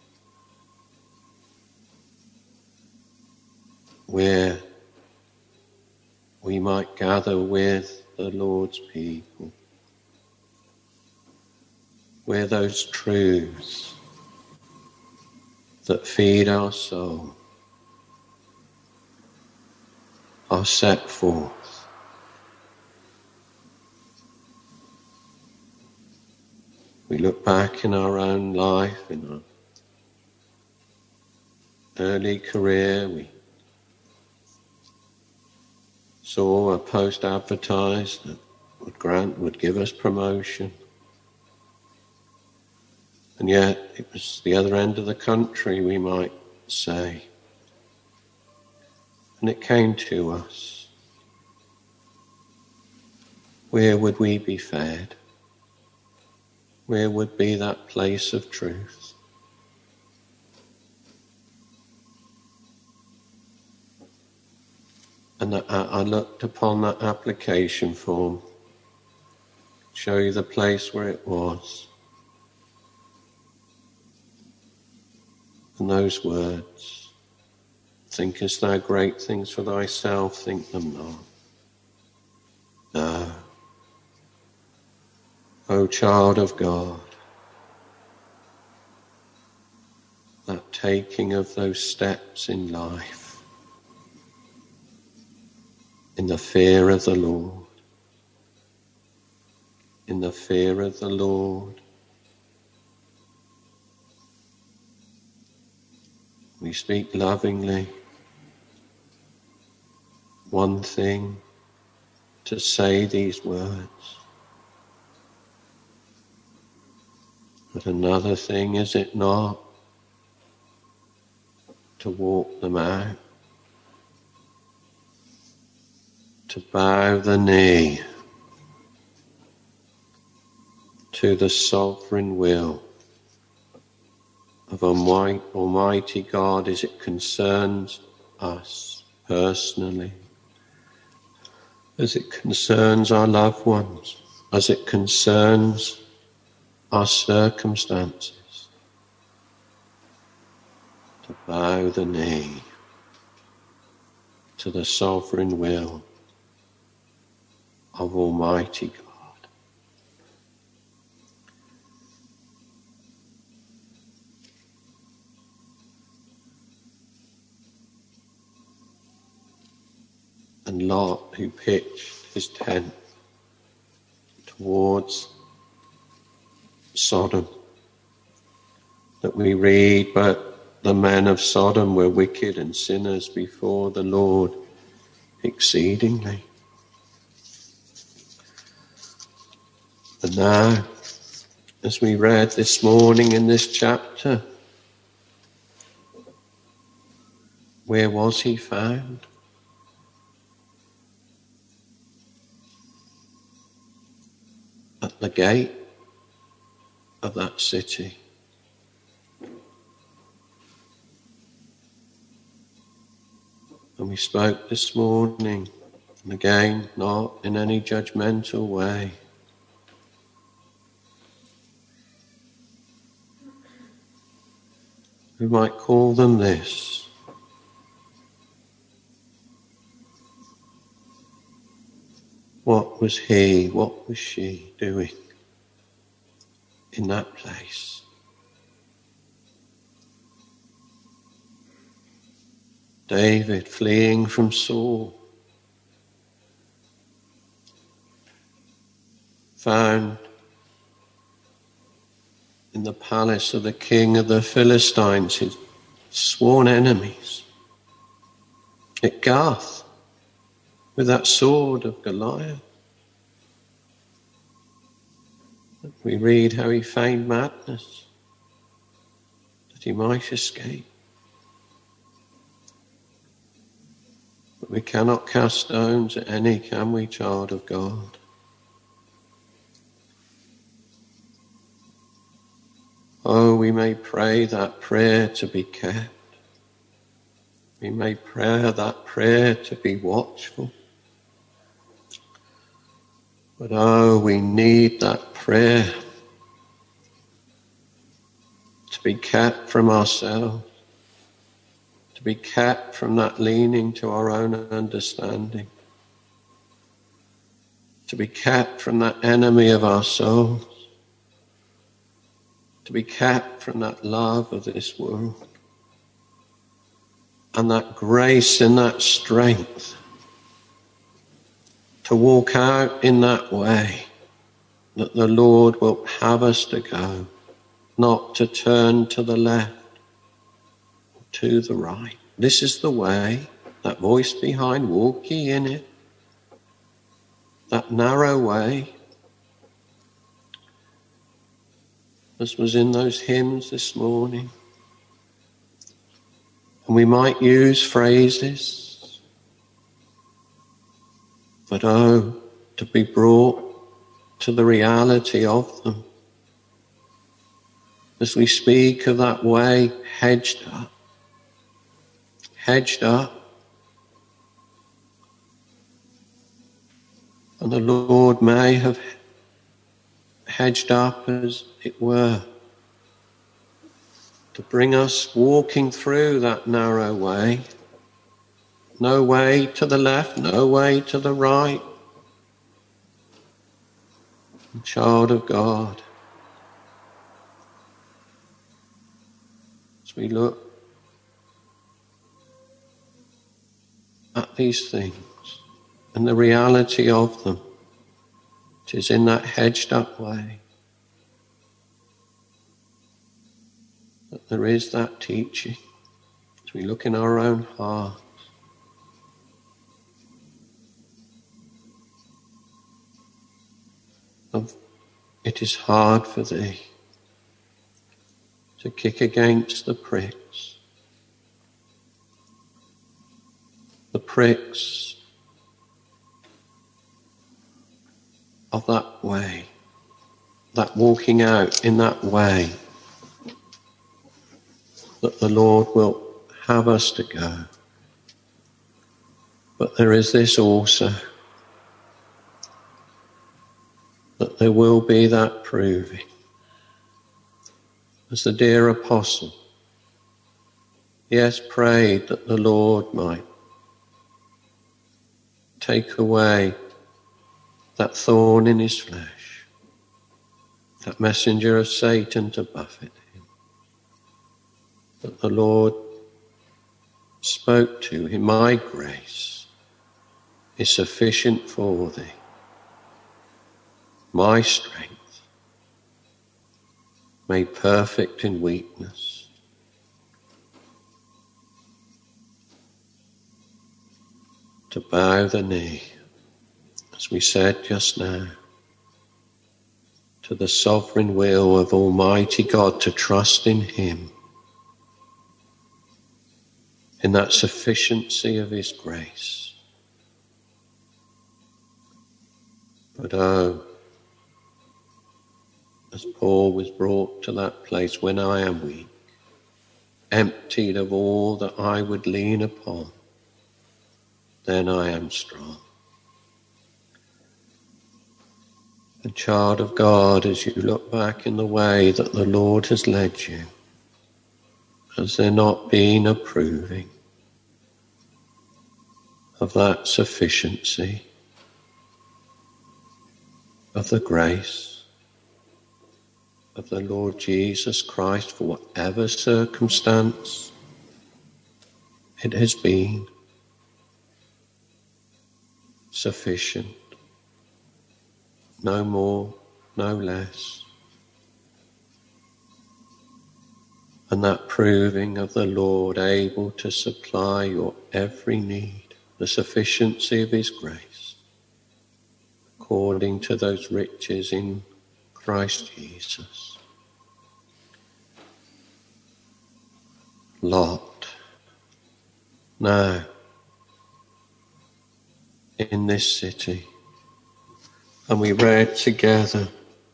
where we might gather with the Lord's people, where those truths that feed our soul are set forth. We look back in our own life, in our early career, we saw a post advertised that would give us promotion. And yet it was the other end of the country, we might say. And it came to us. Where would we be fed? Where would be that place of truth? And I looked upon that application form, show you the place where it was. And those words, thinkest thou great things for thyself, think them not. No. O child of God, that taking of those steps in life, in the fear of the Lord, in the fear of the Lord, we speak lovingly. One thing to say these words, but another thing, is it not, to walk them out, to bow the knee to the sovereign will of Almighty God as it concerns us personally, as it concerns our loved ones, as it concerns our circumstances, to bow the knee to the sovereign will of Almighty God. And Lot, who pitched his tent towards Sodom, that we read, but the men of Sodom were wicked and sinners before the Lord exceedingly. And now, as we read this morning in this chapter, where was he found? At the gate of that city. And we spoke this morning, and again, not in any judgmental way. We might call them this. What was he, what was she doing in that place? David fleeing from Saul, found in the palace of the king of the Philistines, his sworn enemies, at Gath, with that sword of Goliath. We read how he feigned madness, that he might escape. But we cannot cast stones at any, can we, child of God? Oh, we may pray that prayer to be kept. We may pray that prayer to be watchful. But oh, we need that prayer to be kept from ourselves, to be kept from that leaning to our own understanding, to be kept from that enemy of our souls, to be kept from that love of this world, and that grace and that strength to walk out in that way that the Lord will have us to go, not to turn to the left or to the right. This is the way, that voice behind, walk ye in it, that narrow way, as was in those hymns this morning. And we might use phrases, but oh, to be brought to the reality of them. As we speak of that way hedged up, and the Lord may have hedged up, as it were, to bring us walking through that narrow way. No way to the left, no way to the right. Child of God, as we look at these things and the reality of them, it is in that hedged up way that there is that teaching. As we look in our own hearts, of it is hard for thee to kick against the pricks of that way, that walking out in that way that the Lord will have us to go. But there is this also, that there will be that proving. As the dear apostle, yes, prayed that the Lord might take away that thorn in his flesh, that messenger of Satan to buffet him. That the Lord spoke to him, my grace is sufficient for thee. My strength made perfect in weakness. to bow the knee, as we said just now, to the sovereign will of Almighty God, to trust in Him, in that sufficiency of His grace. But oh, as Paul was brought to that place, when I am weak, emptied of all that I would lean upon, then I am strong. And child of God, as you look back in the way that the Lord has led you, has there not been a proving of that sufficiency, of the grace of the Lord Jesus Christ for whatever circumstance it has been sufficient, no more, no less. And that proving of the Lord able to supply your every need, the sufficiency of His grace, according to those riches in Christ Jesus. Lot, now, in this city, and we read together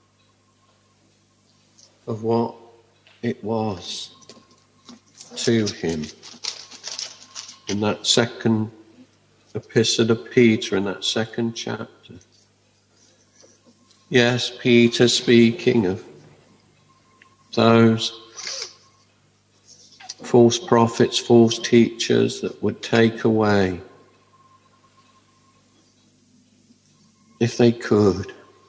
of what it was to him in that second epistle of Peter, in that second chapter. Yes, Peter speaking of those false prophets, false teachers that would take away, if they could,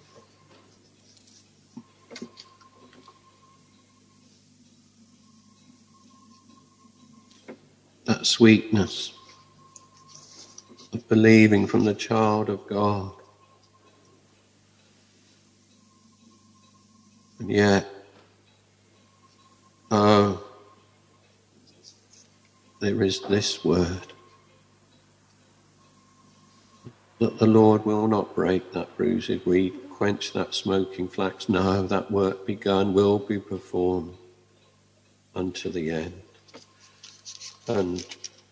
that sweetness of believing from the child of God. And yet, oh, there is this word, that the Lord will not break that bruised reed, quench that smoking flax. No, that work begun will be performed unto the end. And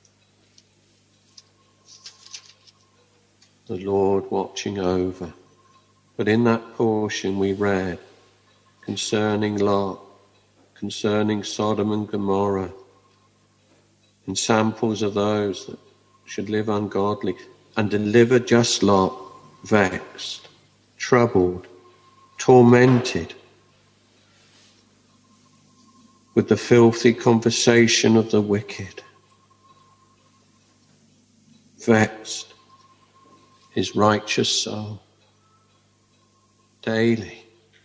the Lord watching over. But in that portion we read concerning Lot, concerning Sodom and Gomorrah, and samples of those that should live ungodly, and deliver just Lot, vexed, troubled, tormented with the filthy conversation of the wicked. Vexed his righteous soul daily.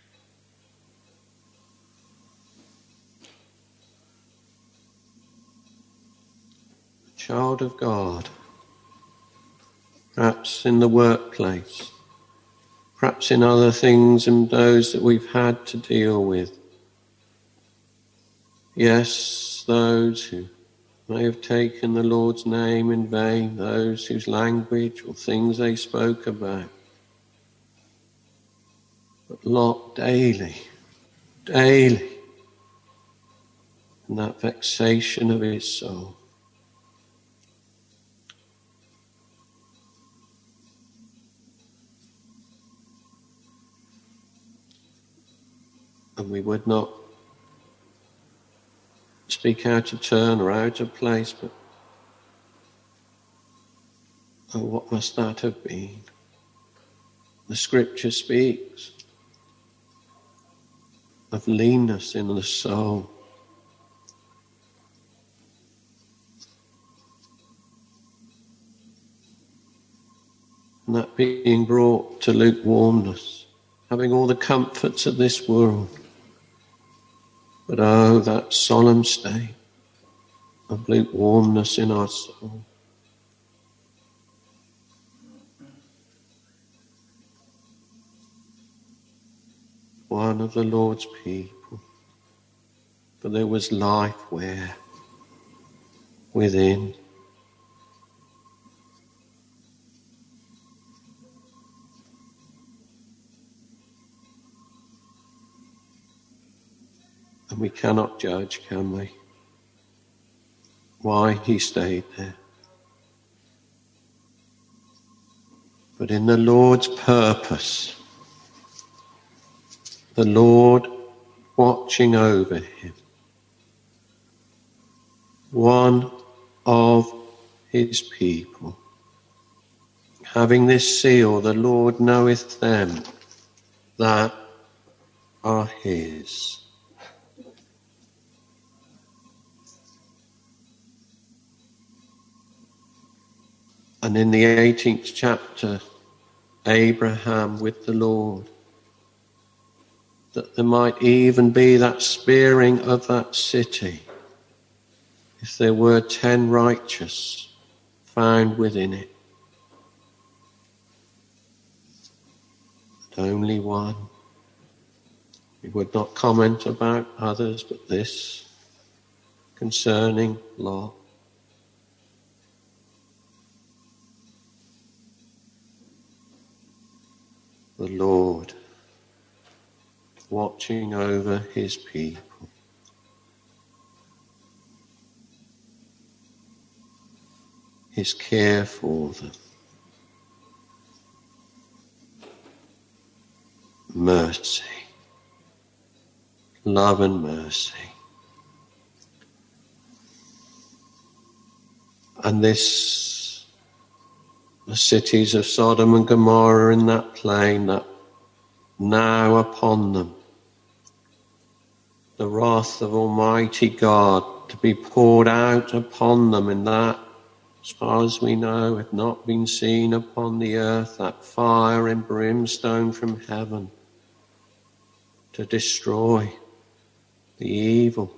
Child of God, perhaps in the workplace, perhaps in other things and those that we've had to deal with. Yes, those who may have taken the Lord's name in vain, those whose language or things they spoke about. But Lot daily, in that vexation of his soul. And we would not speak out of turn or out of place, but oh, what must that have been? The Scripture speaks of leanness in the soul. And that being brought to lukewarmness, having all the comforts of this world. But oh, that solemn state of lukewarmness in our soul. One of the Lord's people. For there was life where? Within. And we cannot judge, can we, why he stayed there. But in the Lord's purpose, the Lord watching over him, one of his people, having this seal, the Lord knoweth them that are his. And in the 18th chapter, Abraham with the Lord, that there might even be that sparing of that city, if there were 10 righteous found within it. But only one. We would not comment about others, but this concerning Lot. The Lord watching over his people. His care for them. Mercy. Love and mercy. And this, the cities of Sodom and Gomorrah in that plain, that now upon them, the wrath of Almighty God to be poured out upon them in that, as far as we know, had not been seen upon the earth, that fire and brimstone from heaven to destroy the evil.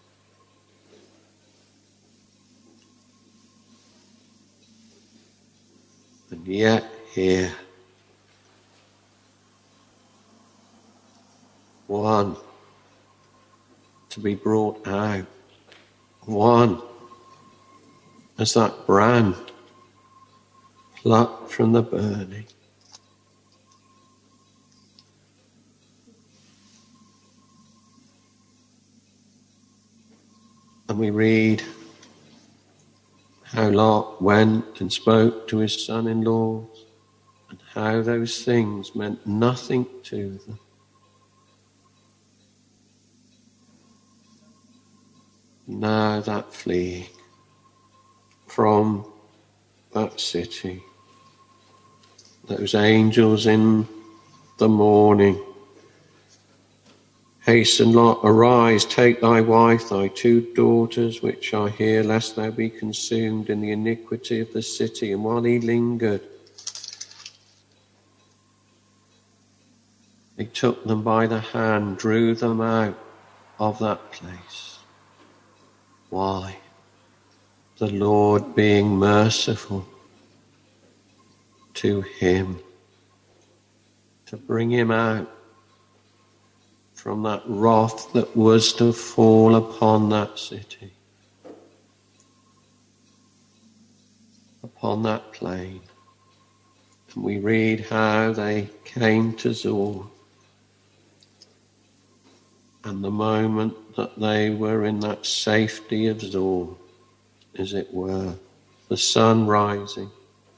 And yet here, one to be brought out, one as that brand plucked from the burning. And we read how Lot went and spoke to his son-in-laws, and how those things meant nothing to them. Now that fleeing from that city, those angels in the morning, hasten, Lot, arise, take thy wife, thy 2 daughters, which are here, lest thou be consumed in the iniquity of the city. And while he lingered, he took them by the hand, drew them out of that place. Why? The Lord being merciful to him, to bring him out from that wrath that was to fall upon that city, upon that plain. And we read how they came to Zoar, and the moment that they were in that safety of Zoar, as it were, the sun rising,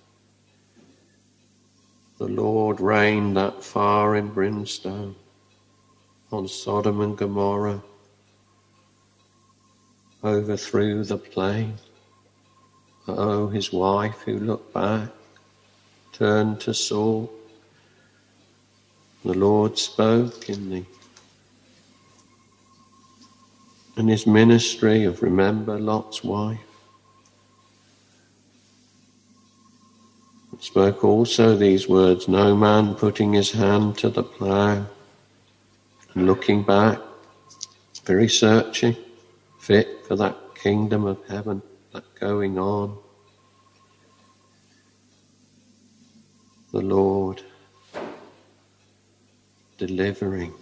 the Lord rained that fire and brimstone on Sodom and Gomorrah, overthrew the plain. Oh, his wife who looked back, turned to Saul. The Lord spoke in his ministry of remember Lot's wife. It spoke also these words, no man putting his hand to the plough and looking back, very searching, fit for that kingdom of heaven, that going on. The Lord delivering.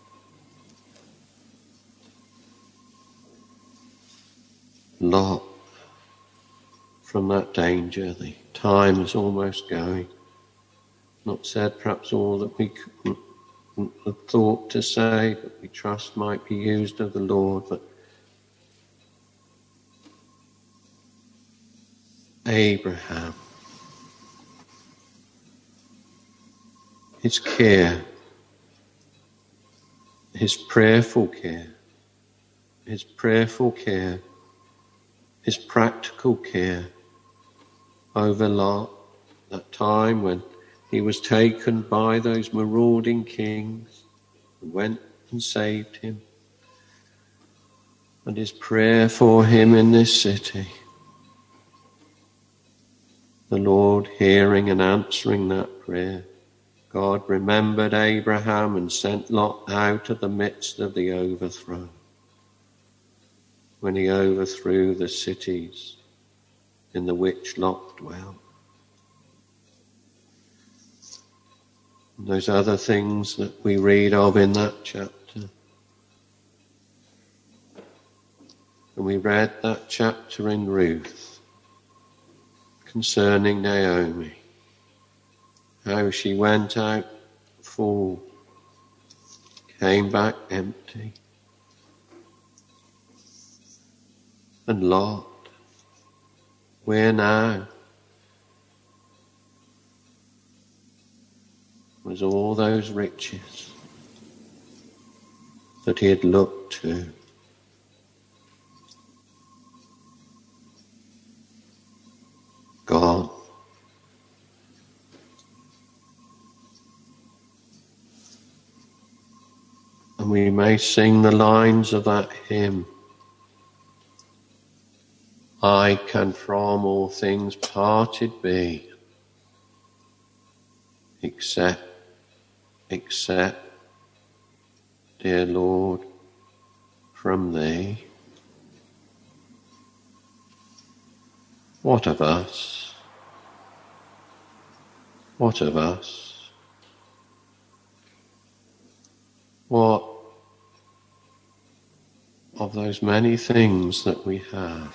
Lot from that danger. The time is almost going. Not said perhaps all that we the thought to say, but we trust might be used of the Lord. But Abraham, his care, his prayerful care, his practical care over Lot, that time when he was taken by those marauding kings and went and saved him, and his prayer for him in this city. The Lord hearing and answering that prayer. God remembered Abraham and sent Lot out of the midst of the overthrow, when he overthrew the cities in the which Lot dwelt. And those other things that we read of in that chapter. And we read that chapter in Ruth concerning Naomi, how she went out full, came back empty. And Lot, where now was all those riches that he had looked to? Gone. And we may sing the lines of that hymn, I can from all things parted be, except, dear Lord, from thee. What of us? What of us? What of those many things that we have?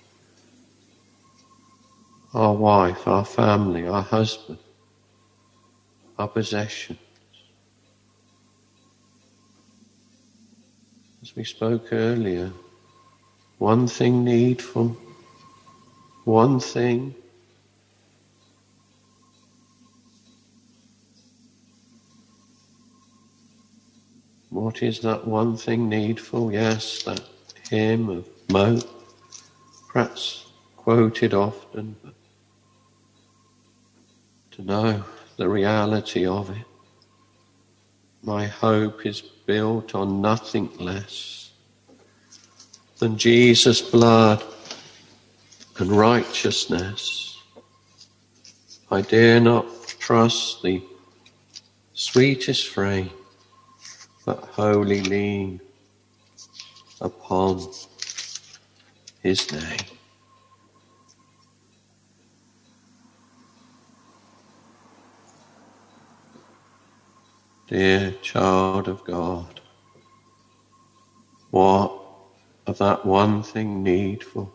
Our wife, our family, our husband, our possessions. As we spoke earlier, one thing needful, one thing. What is that one thing needful? Yes, that hymn of Mote, perhaps quoted often, but to know the reality of it. My hope is built on nothing less than Jesus' blood and righteousness. I dare not trust the sweetest frame, but wholly lean upon his name. Dear child of God, what of that one thing needful?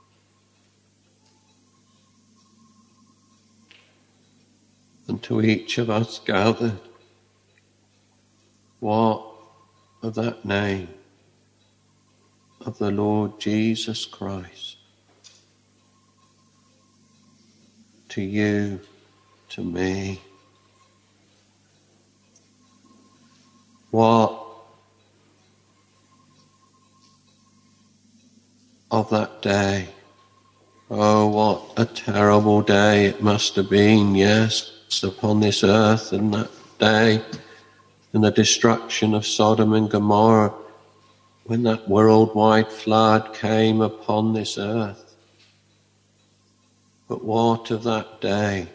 And to each of us gathered, what of that name of the Lord Jesus Christ? To you, to me. What of that day? Oh, what a terrible day it must have been, yes, upon this earth, and that day and the destruction of Sodom and Gomorrah, when that worldwide flood came upon this earth. But what of that day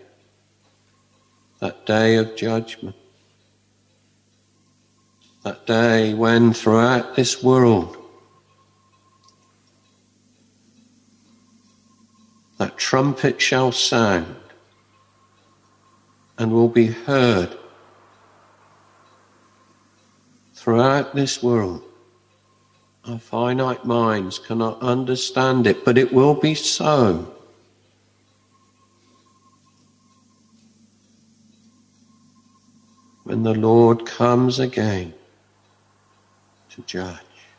of judgment? That day when throughout this world that trumpet shall sound and will be heard throughout this world. Our finite minds cannot understand it, but it will be so. when the Lord comes again to judge.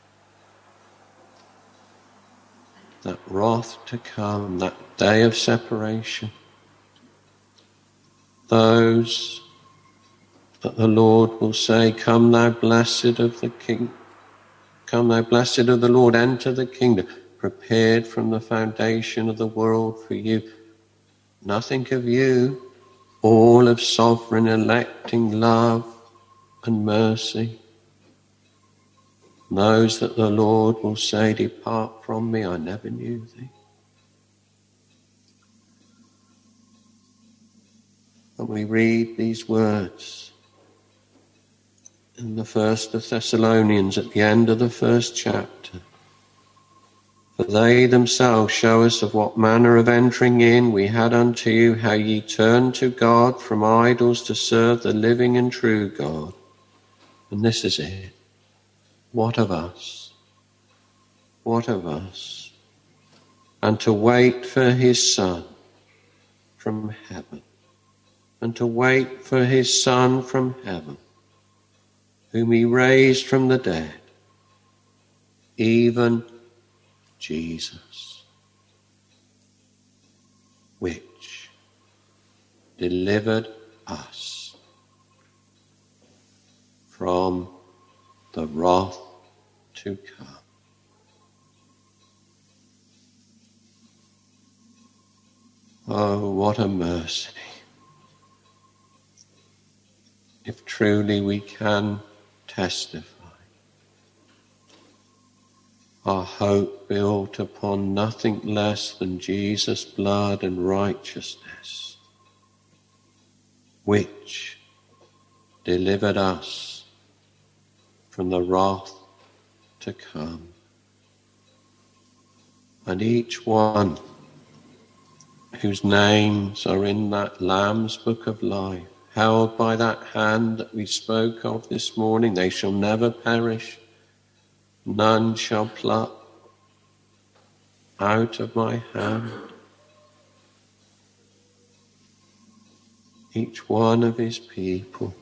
That wrath to come, that day of separation. Those that the Lord will say, "Come thou blessed of the King, come thou blessed of the Lord, enter the kingdom, prepared from the foundation of the world for you." Nothing of you, all of sovereign electing love and mercy. Those that the Lord will say, "Depart from me, I never knew thee." And we read these words in the first of Thessalonians at the end of the first chapter. For they themselves show us of what manner of entering in we had unto you, how ye turned to God from idols to serve the living and true God. And this is it. What of us? What of us? And to wait for his Son from heaven. And to wait for his Son from heaven, whom he raised from the dead, even Jesus, which delivered us from the wrath to come. Oh, what a mercy. If truly we can testify. Our hope built upon nothing less than Jesus' blood and righteousness, which delivered us from the wrath to come. And each one whose names are in that Lamb's Book of Life, held by that hand that we spoke of this morning, they shall never perish. None shall pluck out of my hand. Each one of his people,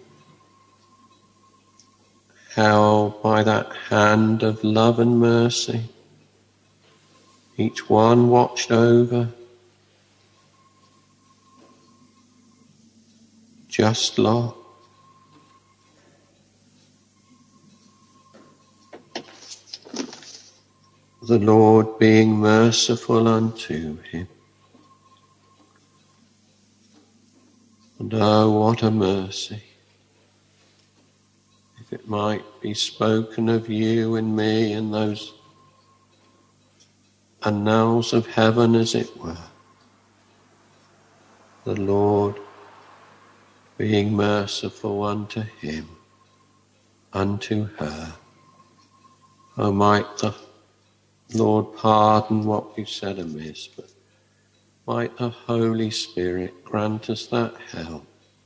held by that hand of love and mercy, each one watched over, just Lot. The Lord being merciful unto him. And oh, what a mercy. If it might be spoken of you and me in those annals of heaven, as it were. The Lord being merciful unto him, unto her. Oh, might the Lord pardon what we've said amiss, but might the Holy Spirit grant us that help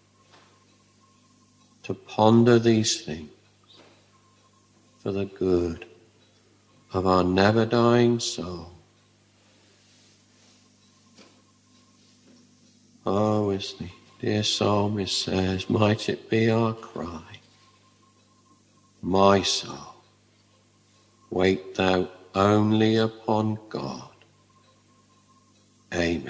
to ponder these things for the good of our never-dying soul. Oh, as the dear psalmist says, might it be our cry, my soul, wait thou only upon God. Amen.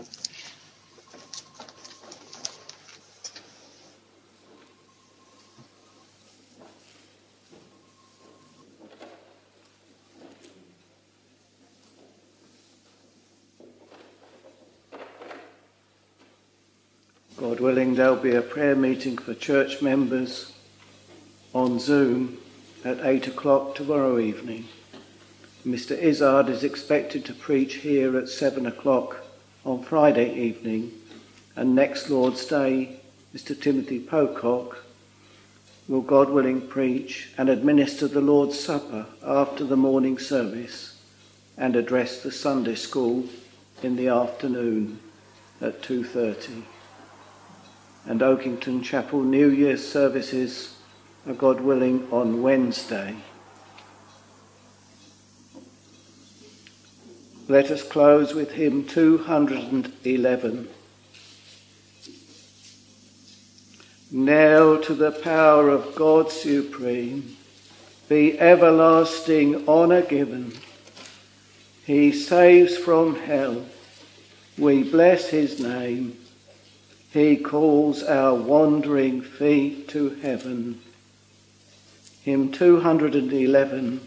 God willing, there'll be a prayer meeting for church members on Zoom at 8 o'clock tomorrow evening. Mr. Izzard is expected to preach here at 7 o'clock on Friday evening, and next Lord's Day, Mr. Timothy Pocock will, God willing, preach and administer the Lord's Supper after the morning service and address the Sunday school in the afternoon at 2:30. And Oakington Chapel New Year's services are, God willing, on Wednesday. Let us close with hymn 211. now to the power of God supreme, be everlasting honour given. He saves from hell, we bless his name. He calls our wandering feet to heaven. Hymn 211.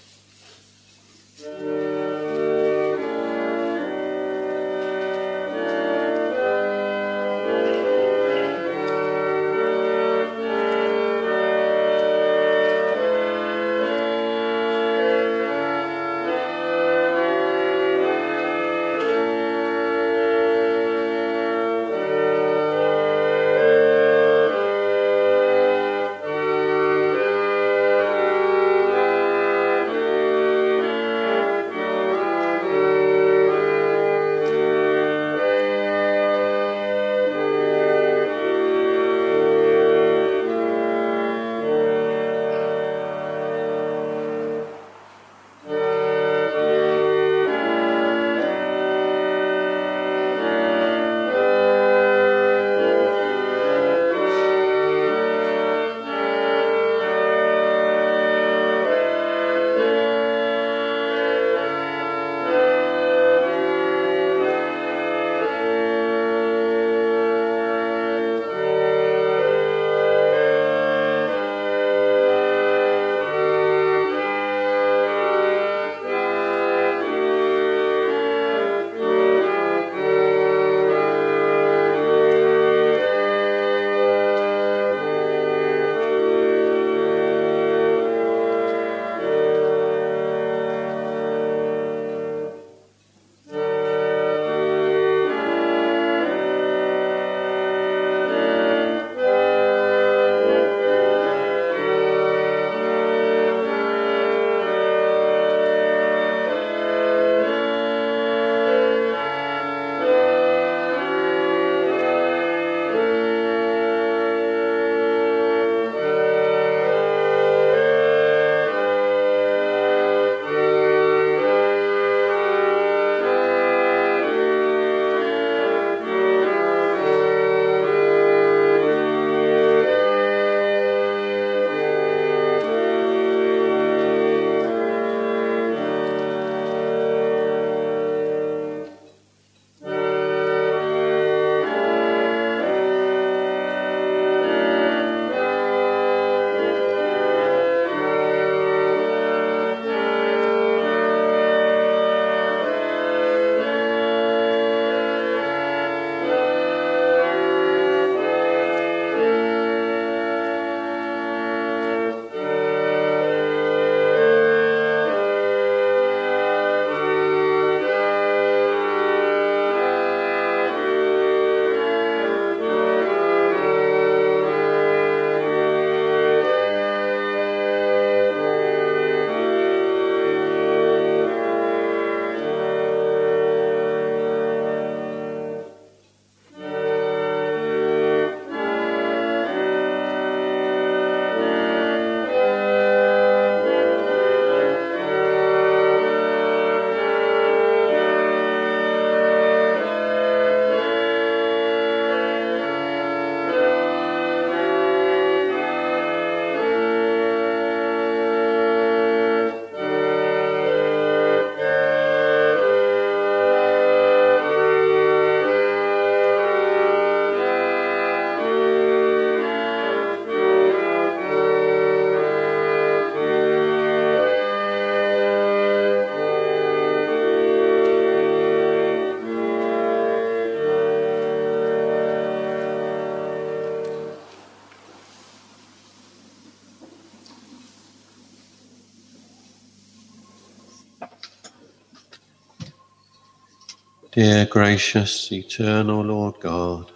Dear, gracious, eternal Lord God,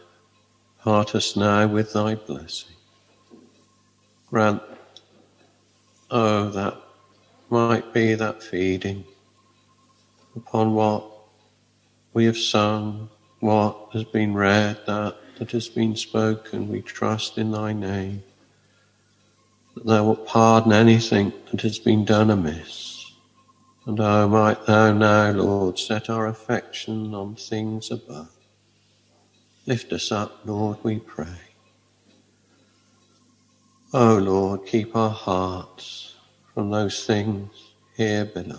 part us now with thy blessing. Grant, oh, that might be that feeding upon what we have sung, what has been read, that has been spoken. We trust in thy name, that thou wilt pardon anything that has been done amiss. And oh, might thou now, Lord, set our affection on things above. Lift us up, Lord, we pray. O Lord, keep our hearts from those things here below.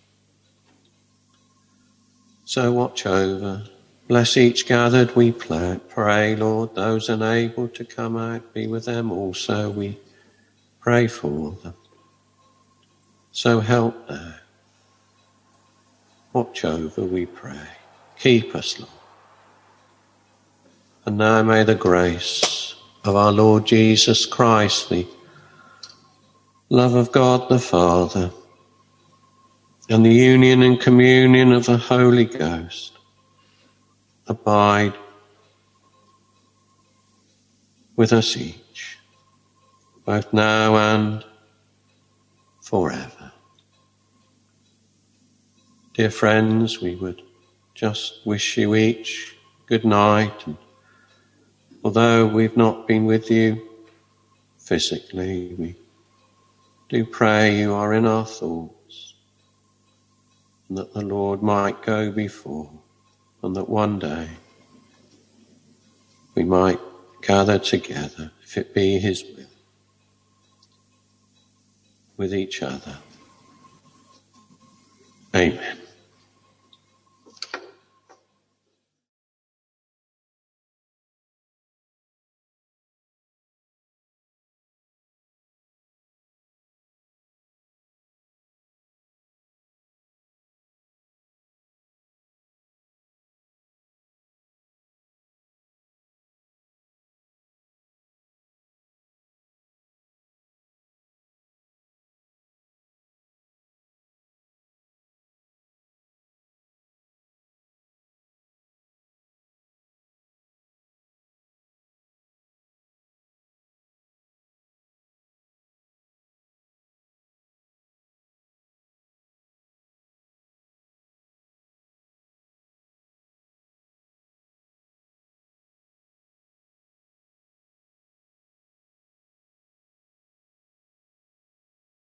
So watch over, bless each gathered, we pray, Lord, those unable to come out, be with them also, we pray for them. So help now. Watch over, we pray. Keep us, Lord. And now may the grace of our Lord Jesus Christ, the love of God the Father, and the union and communion of the Holy Ghost abide with us each, both now and forever. Dear friends, we would just wish you each good night, and although we've not been with you physically, we do pray you are in our thoughts, and that the Lord might go before, and that one day we might gather together, if it be his will, with each other. Amen.